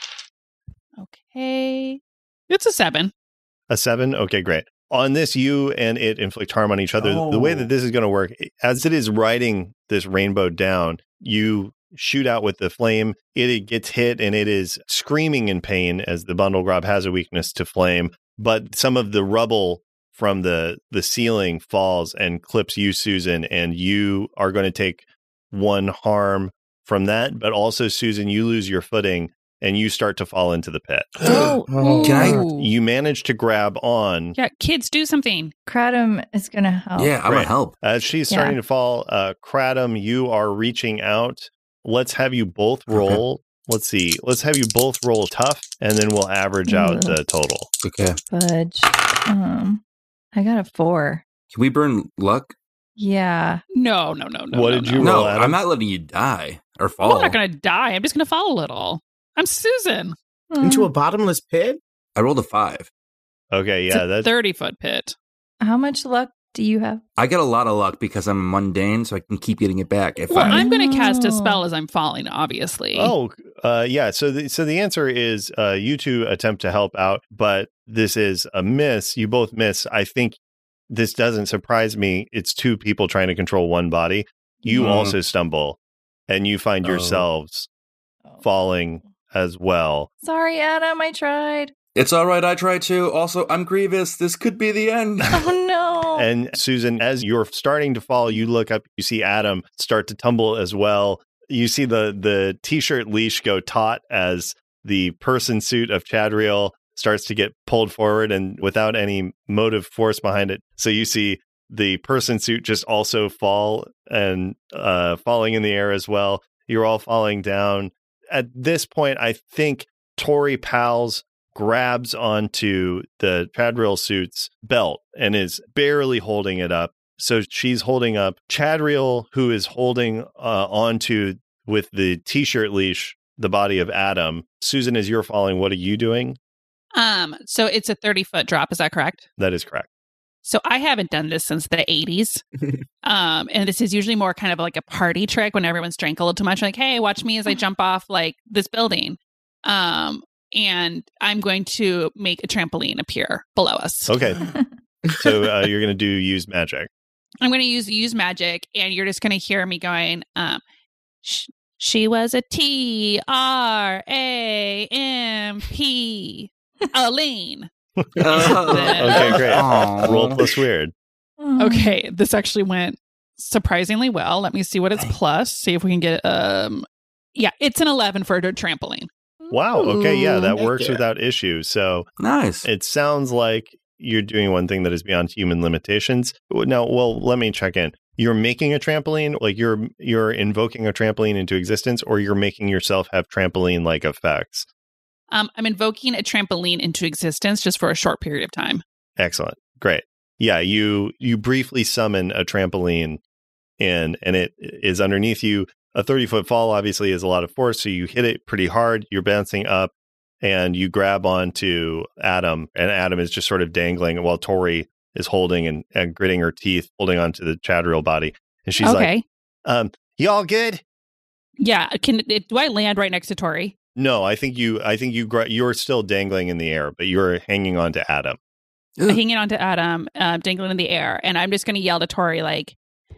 Okay. It's a seven. A seven? Okay, great. On this, you and it inflict harm on each other. The way that this is going to work, as it is riding this rainbow down, you shoot out with the flame. It, it gets hit and it is screaming in pain as the bundle grab has a weakness to flame. But some of the rubble from the, the ceiling falls and clips you, Susan, and you are going to take one harm from that. But also, Susan, you lose your footing and you start to fall into the pit. Oh, Can I- ooh. You manage to grab on. Yeah, kids, do something. Kratom is going to help. Yeah, I'm Right. gonna help. As she's Yeah. starting to fall, uh, Kratom, you are reaching out. Let's have you both roll. Let's see. Let's have you both roll tough, and then we'll average out Ugh. the total. Okay. Fudge. Um, I got a four. Can we burn luck? Yeah. No, no, no, no. What no, did no. you No, roll, Adam? I'm not letting you die or Well, fall. I'm not going to die. I'm just going to fall a little. I'm Susan. Into a bottomless pit? I rolled a five. Okay, It's yeah, a that's thirty-foot pit. How much luck do you have? I get a lot of luck because I'm mundane, so I can keep getting it back. If Well, I, I'm going to cast a Oh. spell as I'm falling, obviously. Oh, uh, yeah. So, the, so the answer is uh, you two attempt to help out, but this is a miss. You both miss. I think this doesn't surprise me. It's two people trying to control one body. You Mm. also stumble, and you find Oh. yourselves falling as well. Sorry, Adam. I tried. it's all right. I try to. Also, I'm Grievous. This could be the end. Oh no. And Susan, as you're starting to fall, you look up, you see Adam start to tumble as well. You see the the t-shirt leash go taut as the person suit of Chadriel starts to get pulled forward and without any motive force behind it. So you see the person suit just also fall and uh, falling in the air as well. You're all falling down. At this point, I think Tori Pals grabs onto the Chadriel suit's belt and is barely holding it up. So she's holding up Chadriel, who is holding uh, onto with the t-shirt leash the body of Adam. Susan, as you're falling, what are you doing? Um, so it's a thirty-foot drop. Is that correct? That is correct. So I haven't done this since the eighties. Um, and this is usually more kind of like a party trick when everyone's drank a little too much. Like, hey, watch me as I jump off like this building. Um, and I'm going to make a trampoline appear below us. Okay. So uh, you're going to do use magic. I'm going to use use magic, and you're just going to hear me going, um, sh- she was a T R A M P, Elaine. Okay, great. Aw. Roll plus weird. Oh. Okay, this actually went surprisingly well. Let me see what it's plus. See if we can get um yeah, it's an eleven for a trampoline. Wow. Okay. Yeah, that Ooh. works without issue. So Nice. it sounds like you're doing one thing that is beyond human limitations. Now, well, let me check in. You're making a trampoline, like you're you're invoking a trampoline into existence, or you're making yourself have trampoline like effects. Um, I'm invoking a trampoline into existence just for a short period of time. Excellent. Great. Yeah, you you briefly summon a trampoline in, and it is underneath you. A thirty-foot fall obviously is a lot of force, so you hit it pretty hard. You're bouncing up, and you grab onto Adam, and Adam is just sort of dangling while Tori is holding and, and gritting her teeth, holding onto the Chadriel body. And she's okay. like, um, you all good? Yeah. Can it, do I land right next to Tori? No, I think you, I think you, gra- you're still dangling in the air, but you're hanging on to Adam. Ugh. Hanging on to Adam, uh, dangling in the air, and I'm just going to yell to Tori like,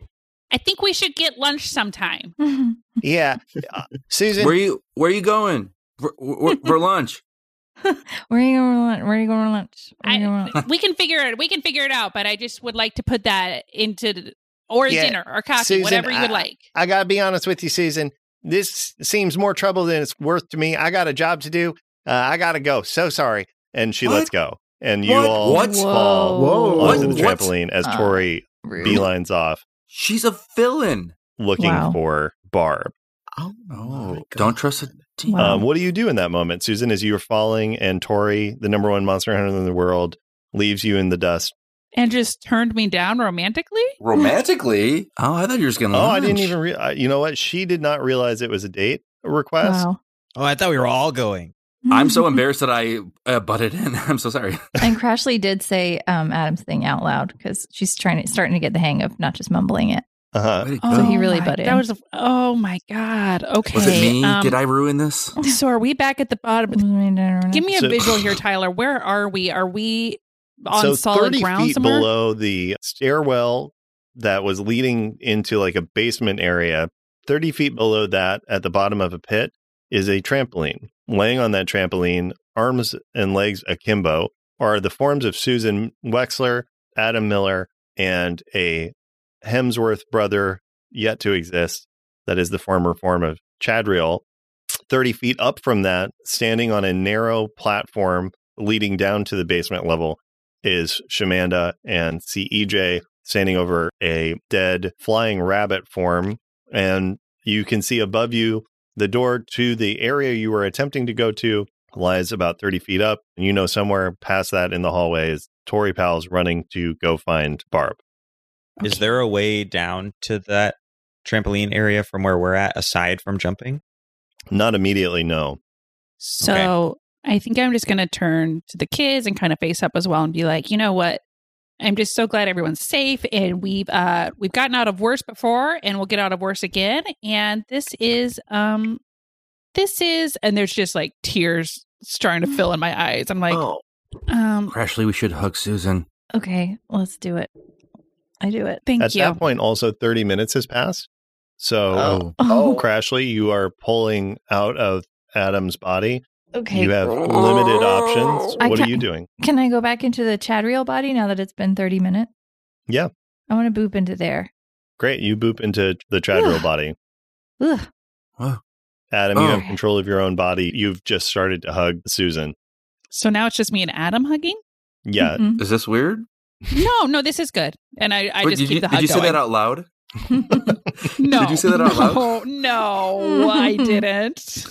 I think we should get lunch sometime. Yeah. Uh, Susan. Where you Where you going for, for, for lunch? Where are you going to lunch? Where are you going to lunch? Where are you going to I, lunch? we can figure it. We can figure it out. But I just would like to put that into the, or Yeah, dinner or coffee, Susan, whatever you would I- like. I got to be honest with you, Susan. This seems more trouble than it's worth to me. I got a job to do. Uh, I got to go. So sorry. And she What? lets go. And you What? all What? fall Whoa. onto the What? trampoline as Uh, Tori Rude. beelines off, She's a villain. looking Wow. for Barb. Oh, Oh, my God. don't trust a team. Wow. Um, what do you do in that moment, Susan, as you're falling and Tori, the number one monster hunter in the world, leaves you in the dust? And just turned me down romantically. Romantically? Oh, I thought you were just gonna. Oh, I didn't lunch. even. Re- I- you know what? She did not realize it was a date request. Wow. Oh, I thought we were all going. I'm so embarrassed that I uh, butted in. I'm so sorry. And Crashly did say um, Adam's thing out loud because she's trying to starting to get the hang of not just mumbling it. Uh huh. Way to Oh, go. he really my- butted That in. was. A, oh my god. Okay. Was it me? um, Did I ruin this? So are we back at the bottom? Give me a So- visual here, Tyler. Where are we? Are we on so solid thirty ground feet somewhere? below the stairwell that was leading into like a basement area, thirty feet below that at the bottom of a pit is a trampoline. Laying on that trampoline, arms and legs akimbo, are the forms of Susan Wexler, Adam Miller, and a Hemsworth brother yet to exist. That is the former form of Chadriel. thirty feet up from that, standing on a narrow platform leading down to the basement level, is Shamanda, and see E J standing over a dead flying rabbit form. And you can see above you the door to the area you were attempting to go to lies about thirty feet up. And you know somewhere past that in the hallway is Tori Pals running to go find Barb. Is there a way down to that trampoline area from where we're at aside from jumping? Not immediately, no. So I think I'm just going to turn to the kids and kind of face up as well and be like, you know what? I'm just so glad everyone's safe, and we've uh we've gotten out of worse before, and we'll get out of worse again. And this is um this is and there's just like tears starting to fill in my eyes. I'm like, Oh, um, Crashly, we should hug Susan. Okay, let's do it. I do it. thank At you. that point, also thirty minutes has passed. So, Oh. Oh, Crashly, you are pulling out of Adam's body. okay. You have limited options. I What are can't- you doing? Can I go back into the Chadriel body now that it's been thirty minutes? Yeah. I want to boop into there. Great. You boop into the Chadriel body. Ugh. Adam, you Oh. have control of your own body. You've just started to hug Susan. So now it's just me and Adam hugging? Yeah. Mm-mm. Is this weird? No, no, this is good. And I, I Wait, just did keep you, the hug did you say going. that out loud? No. Did you say that out loud? No, no, I didn't.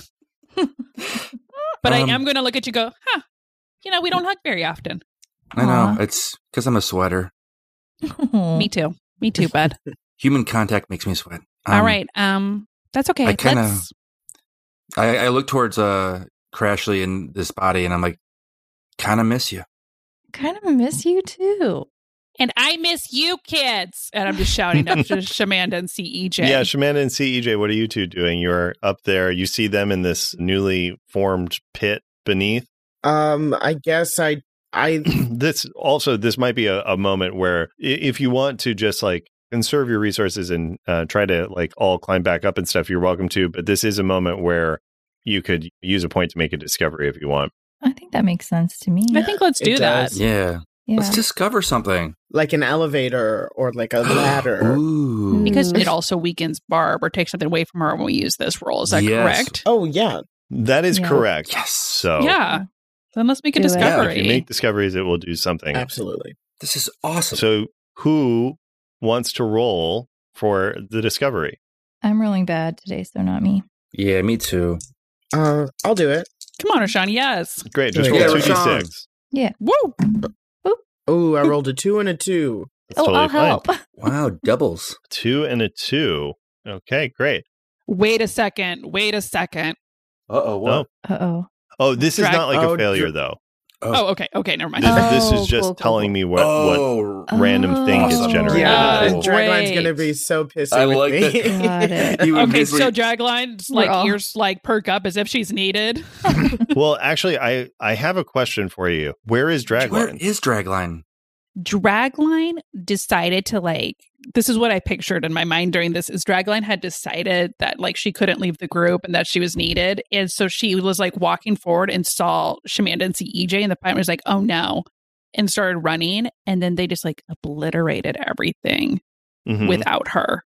But Um, I am going to look at you and go, huh, you know, we don't hug very often. I know. Aw. It's because I'm a sweater. Oh. Me too. Me too, bud. Human contact makes me sweat. Um, All right. Um, that's okay. I kinda- Let's- I, I look towards uh, Crashly in this body, and I'm like, kind of miss you. Kind of miss you too. And I miss you kids. And I'm just shouting up to Shamanda and C E J. Yeah, Shamanda and C E J, what are you two doing? You're up there. You see them in this newly formed pit beneath. um, I guess I, I, This also, this might be a, a moment where i- if you want to just like conserve your resources and uh, try to like all climb back up and stuff, you're welcome to. But this is a moment where you could use a point to make a discovery if you want. I think that makes sense to me. I think let's It do that. does. Yeah. yeah. Let's discover something. like an elevator or like a ladder. Ooh. Because Mm. it also weakens Barb or takes something away from her when we use this roll. Is that Yes. correct? Oh yeah, That is Yeah. correct. Yes. So Yeah. Then let's make a Do it. if discovery. you make discoveries, it will do something. absolutely. This is awesome. So who wants to roll for the discovery? I'm rolling bad today, so not me. yeah, me too. Uh, I'll do it. Come on, Rashawn. Yes. Great. Just Yeah, roll two d Rashawn. six. Woo. Oh, I rolled a two and a two. That's oh, totally I'll fine. help. Wow, doubles. Two and a two. Okay, great. Wait a second. Wait a second. Uh-oh, what? Uh oh. Oh, this Drag- is not like Oh, a failure, dr- though. Oh, okay. Okay. Never mind. This, Oh, this is just cool, cool, telling cool. me what, what oh, random thing is Oh. generated. Yeah, Oh, and Dragline's great. gonna be so pissed I with like me. that. Got it. He would Okay, basically- so Dragline's like We're all- ears like perk up as if she's needed. Well, actually, I, I have a question for you. Where is Where Dragline? is Dragline? Dragline decided to like this is what I pictured in my mind during this is Dragline had decided that like she couldn't leave the group and that she was needed. And so she was like walking forward and saw Shamanda and C E J and the pilot was like, oh no, and started running. And then they just like obliterated everything Mhm. without her.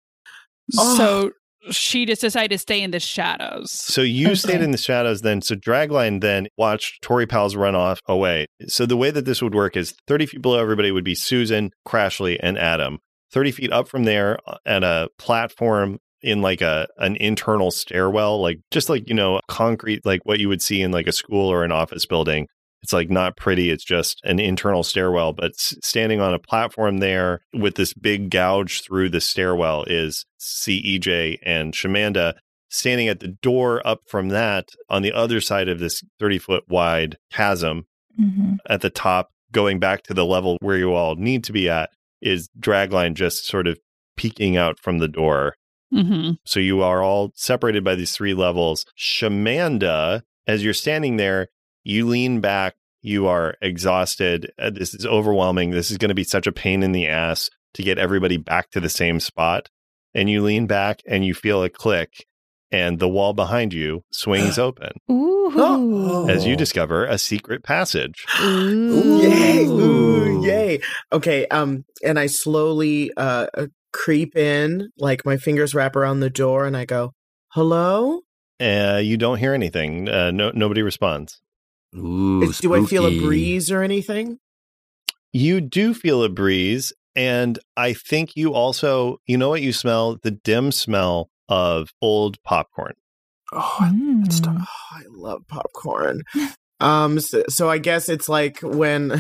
Oh. So she just decided to stay in the shadows. So you Okay. stayed in the shadows then. So Dragline then watched Tori Pals run off away. So the way that this would work is thirty feet below everybody would be Susan, Crashly, and Adam. thirty feet up from there at a platform in like a an internal stairwell, like just like, you know, concrete, like what you would see in like a school or an office building. It's like not pretty. It's just an internal stairwell, but s- standing on a platform there with this big gouge through the stairwell is C E J and Shamanda. Standing at the door up from that on the other side of this thirty foot wide chasm Mhm. at the top, going back to the level where you all need to be at, is Dragline just sort of peeking out from the door. Mm-hmm. So you are all separated by these three levels. Shamanda, as you're standing there, you lean back. You are exhausted. Uh, This is overwhelming. This is going to be such a pain in the ass to get everybody back to the same spot. And you lean back and you feel a click, and the wall behind you swings open Ooh. Oh. as you discover a secret passage. Ooh. Yay! Ooh. Ooh, yay! Okay, um, and I slowly uh uh, creep in, like my fingers wrap around the door, and I go, "Hello." Uh, you don't hear anything. Uh, no, nobody responds. Ooh, Is- Do I feel a spooky. breeze or anything? You do feel a breeze, and I think you also, you know what you smell? The dim smell of old popcorn. Oh, Mm. that stuff. Oh, I love popcorn. um, so, so I guess it's like when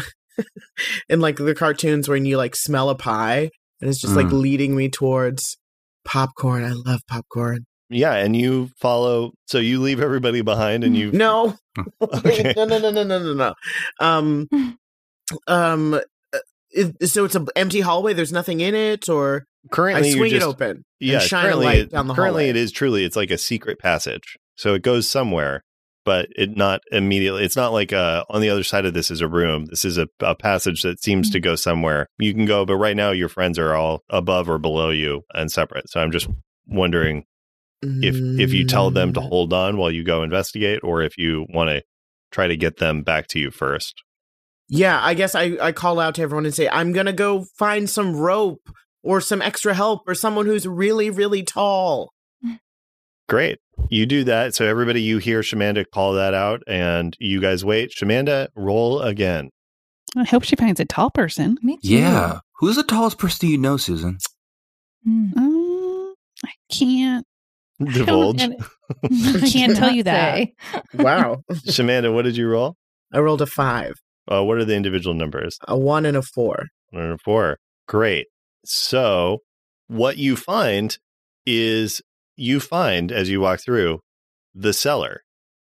in like the cartoons when you like smell a pie, and it's just like Mm. leading me towards popcorn. I love popcorn. Yeah, and you follow. So you leave everybody behind, and you No. Okay. no, no, no, no, no, no, no. Um, um. uh, is- so it's an empty hallway. There's nothing in it, or currently I you swing just it open yeah. and shine a currently, light it, down the currently hallway. it is truly it's like a secret passage. So it goes somewhere, but it not immediately. It's not like uh on the other side of this is a room. This is a, a passage that seems to go somewhere. You can go, but right now your friends are all above or below you and separate. So I'm just wondering if if you tell them to hold on while you go investigate, or if you want to try to get them back to you first. Yeah, I guess I, I call out to everyone and say, I'm going to go find some rope or some extra help or someone who's really, really tall. Great. You do that. So everybody, you hear Shamanda call that out, and you guys wait. Shamanda, roll again. I hope she finds a tall person. Me too. Yeah. Who's the tallest person you know, Susan? Mm. Um, I can't. Divulge. I, don't- I can't tell you that. Say. Wow. Shamanda, what did you roll? I rolled a five, Uh, what are the individual numbers? a one, and a four. One and a four. Great. So what you find is you find, as you walk through, the cellar.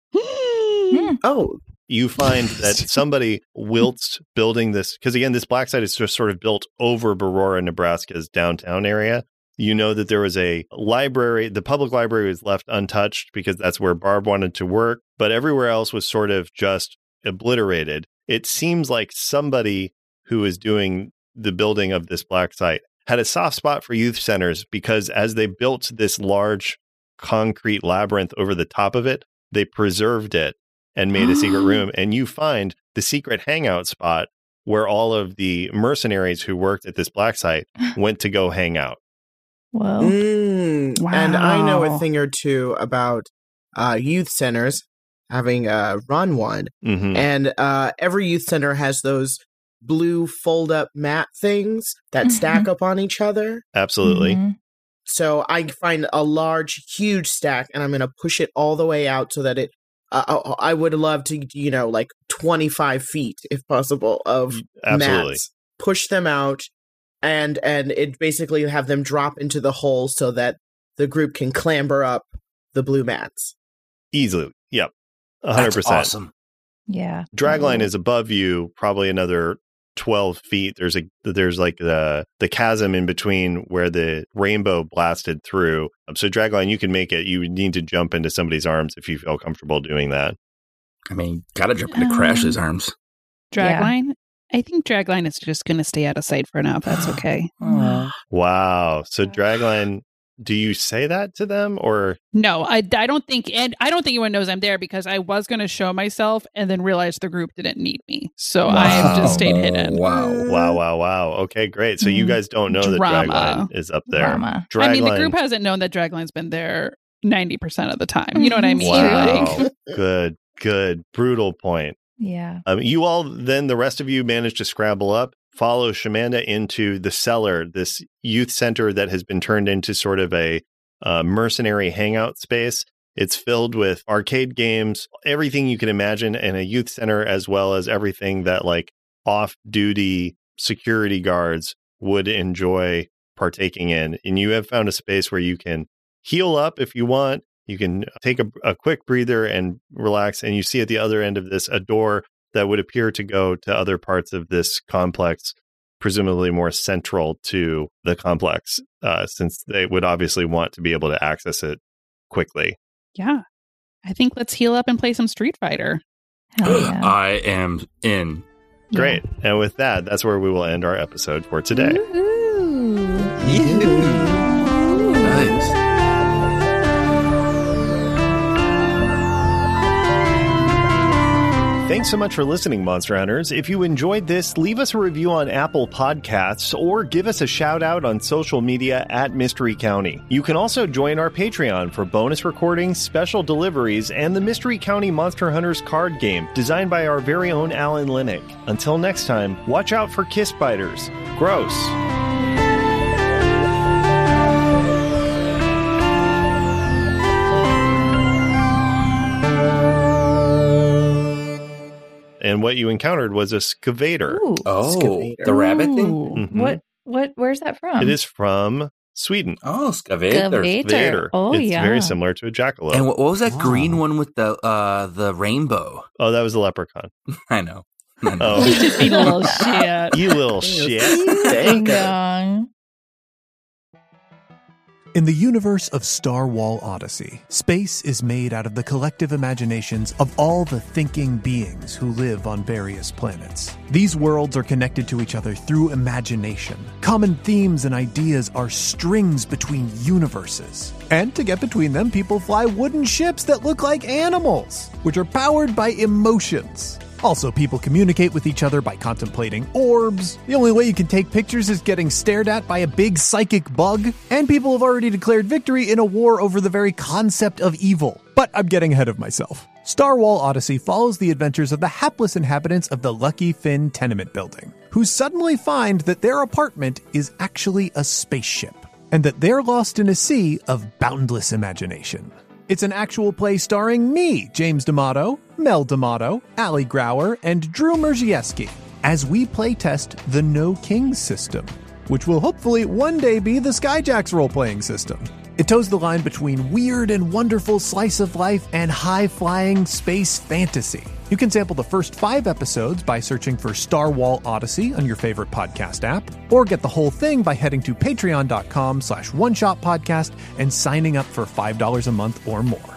Mm. Oh, You find that somebody wilts building this, because again, this black site is just sort of built over Barora, Nebraska's downtown area. You know that there was a library, the public library was left untouched because that's where Barb wanted to work, but everywhere else was sort of just obliterated. It seems like somebody who is doing the building of this black site had a soft spot for youth centers, because as they built this large concrete labyrinth over the top of it, they preserved it and made a secret room. And you find the secret hangout spot where all of the mercenaries who worked at this black site went to go hang out. Whoa. mm. And I know a Wow. thing or two about uh, youth centers, having uh, run one. hmm And uh, every youth center has those blue fold-up mat things that stack up on each other. Absolutely. Mhm. So I find a large, huge stack, and I'm going to push it all the way out so that it. Uh, I I would love to, you know, like twenty-five feet, if possible, of Absolutely. mats. Push them out, and and it basically have them drop into the hole so that the group can clamber up the blue mats. Easily. Yep. one hundred percent. That's awesome. Yeah. Dragline is above you, probably another twelve feet. There's a there's like the the chasm in between where the rainbow blasted through. Um, so Dragline, you can make it. You would need to jump into somebody's arms if you feel comfortable doing that. I mean, gotta jump into Crash's Um, arms. Dragline? I think Dragline is just going to stay out of sight for now. That's okay. Wow. So Dragline, do you say that to them, or No, I, I don't think, and I don't think anyone knows I'm there, because I was going to show myself and then realized the group didn't need me. So I have just stayed hidden. Wow. wow, wow, wow? Okay, great. So you Mm. guys don't know that Drama. Dragline is up there. Drama. Dragline, I mean, the group hasn't known that Dragline's been there ninety percent of the time. You know what I mean? Wow. Like, good, good, brutal point. Yeah. Um, you all, then the rest of you managed to scrabble up, follow Shamanda into the cellar, this youth center that has been turned into sort of a uh, mercenary hangout space. It's filled with arcade games, everything you can imagine in a youth center, as well as everything that like off-duty security guards would enjoy partaking in. And you have found a space where you can heal up if you want. You can take a, a quick breather and relax. And you see at the other end of this a door that would appear to go to other parts of this complex, presumably more central to the complex, uh, since they would obviously want to be able to access it quickly. yeah. I think let's heal up and play some Street Fighter. Hell yeah. I am in. Great. And with that, that's where we will end our episode for today. Woohoo. Nice. Thanks so much for listening, Monster Hunters. If you enjoyed this, leave us a review on Apple Podcasts or give us a shout out on social media at Mystery County. You can also join our Patreon for bonus recordings, special deliveries, and the Mystery County Monster Hunters card game designed by our very own Alan Linick. Until next time, watch out for kiss biters. Gross. And what you encountered was a Scavator. Ooh. Oh, Excavator. the rabbit thing? Ooh. Mhm. What? What? Where's that from? It is from Sweden. Oh, Skavator. Skavator. Vader. Oh, it's yeah. very similar to a jackalope. And what, what was that Wow. green one with the uh, the rainbow? oh, that was a leprechaun. I know. I know. Oh. He's just being a little shit. You little shit. Ding dong. In the universe of Star Wars Odyssey, space is made out of the collective imaginations of all the thinking beings who live on various planets. These worlds are connected to each other through imagination. Common themes and ideas are strings between universes. And to get between them, people fly wooden ships that look like animals, which are powered by emotions. Also, people communicate with each other by contemplating orbs. The only way you can take pictures is getting stared at by a big psychic bug. And people have already declared victory in a war over the very concept of evil. But I'm getting ahead of myself. Star Wars Odyssey follows the adventures of the hapless inhabitants of the Lucky Finn tenement building, who suddenly find that their apartment is actually a spaceship, and that they're lost in a sea of boundless imagination. It's an actual play starring me, James D'Amato, Mel D'Amato, Ali Grauer, and Drew Merzieski, as we playtest the No Kings system, which will hopefully one day be the Skyjacks role-playing system. It toes the line between weird and wonderful slice of life and high-flying space fantasy. You can sample the first five episodes by searching for Star Wars Odyssey on your favorite podcast app, or get the whole thing by heading to patreon.com slash one shot podcast and signing up for five dollars a month or more.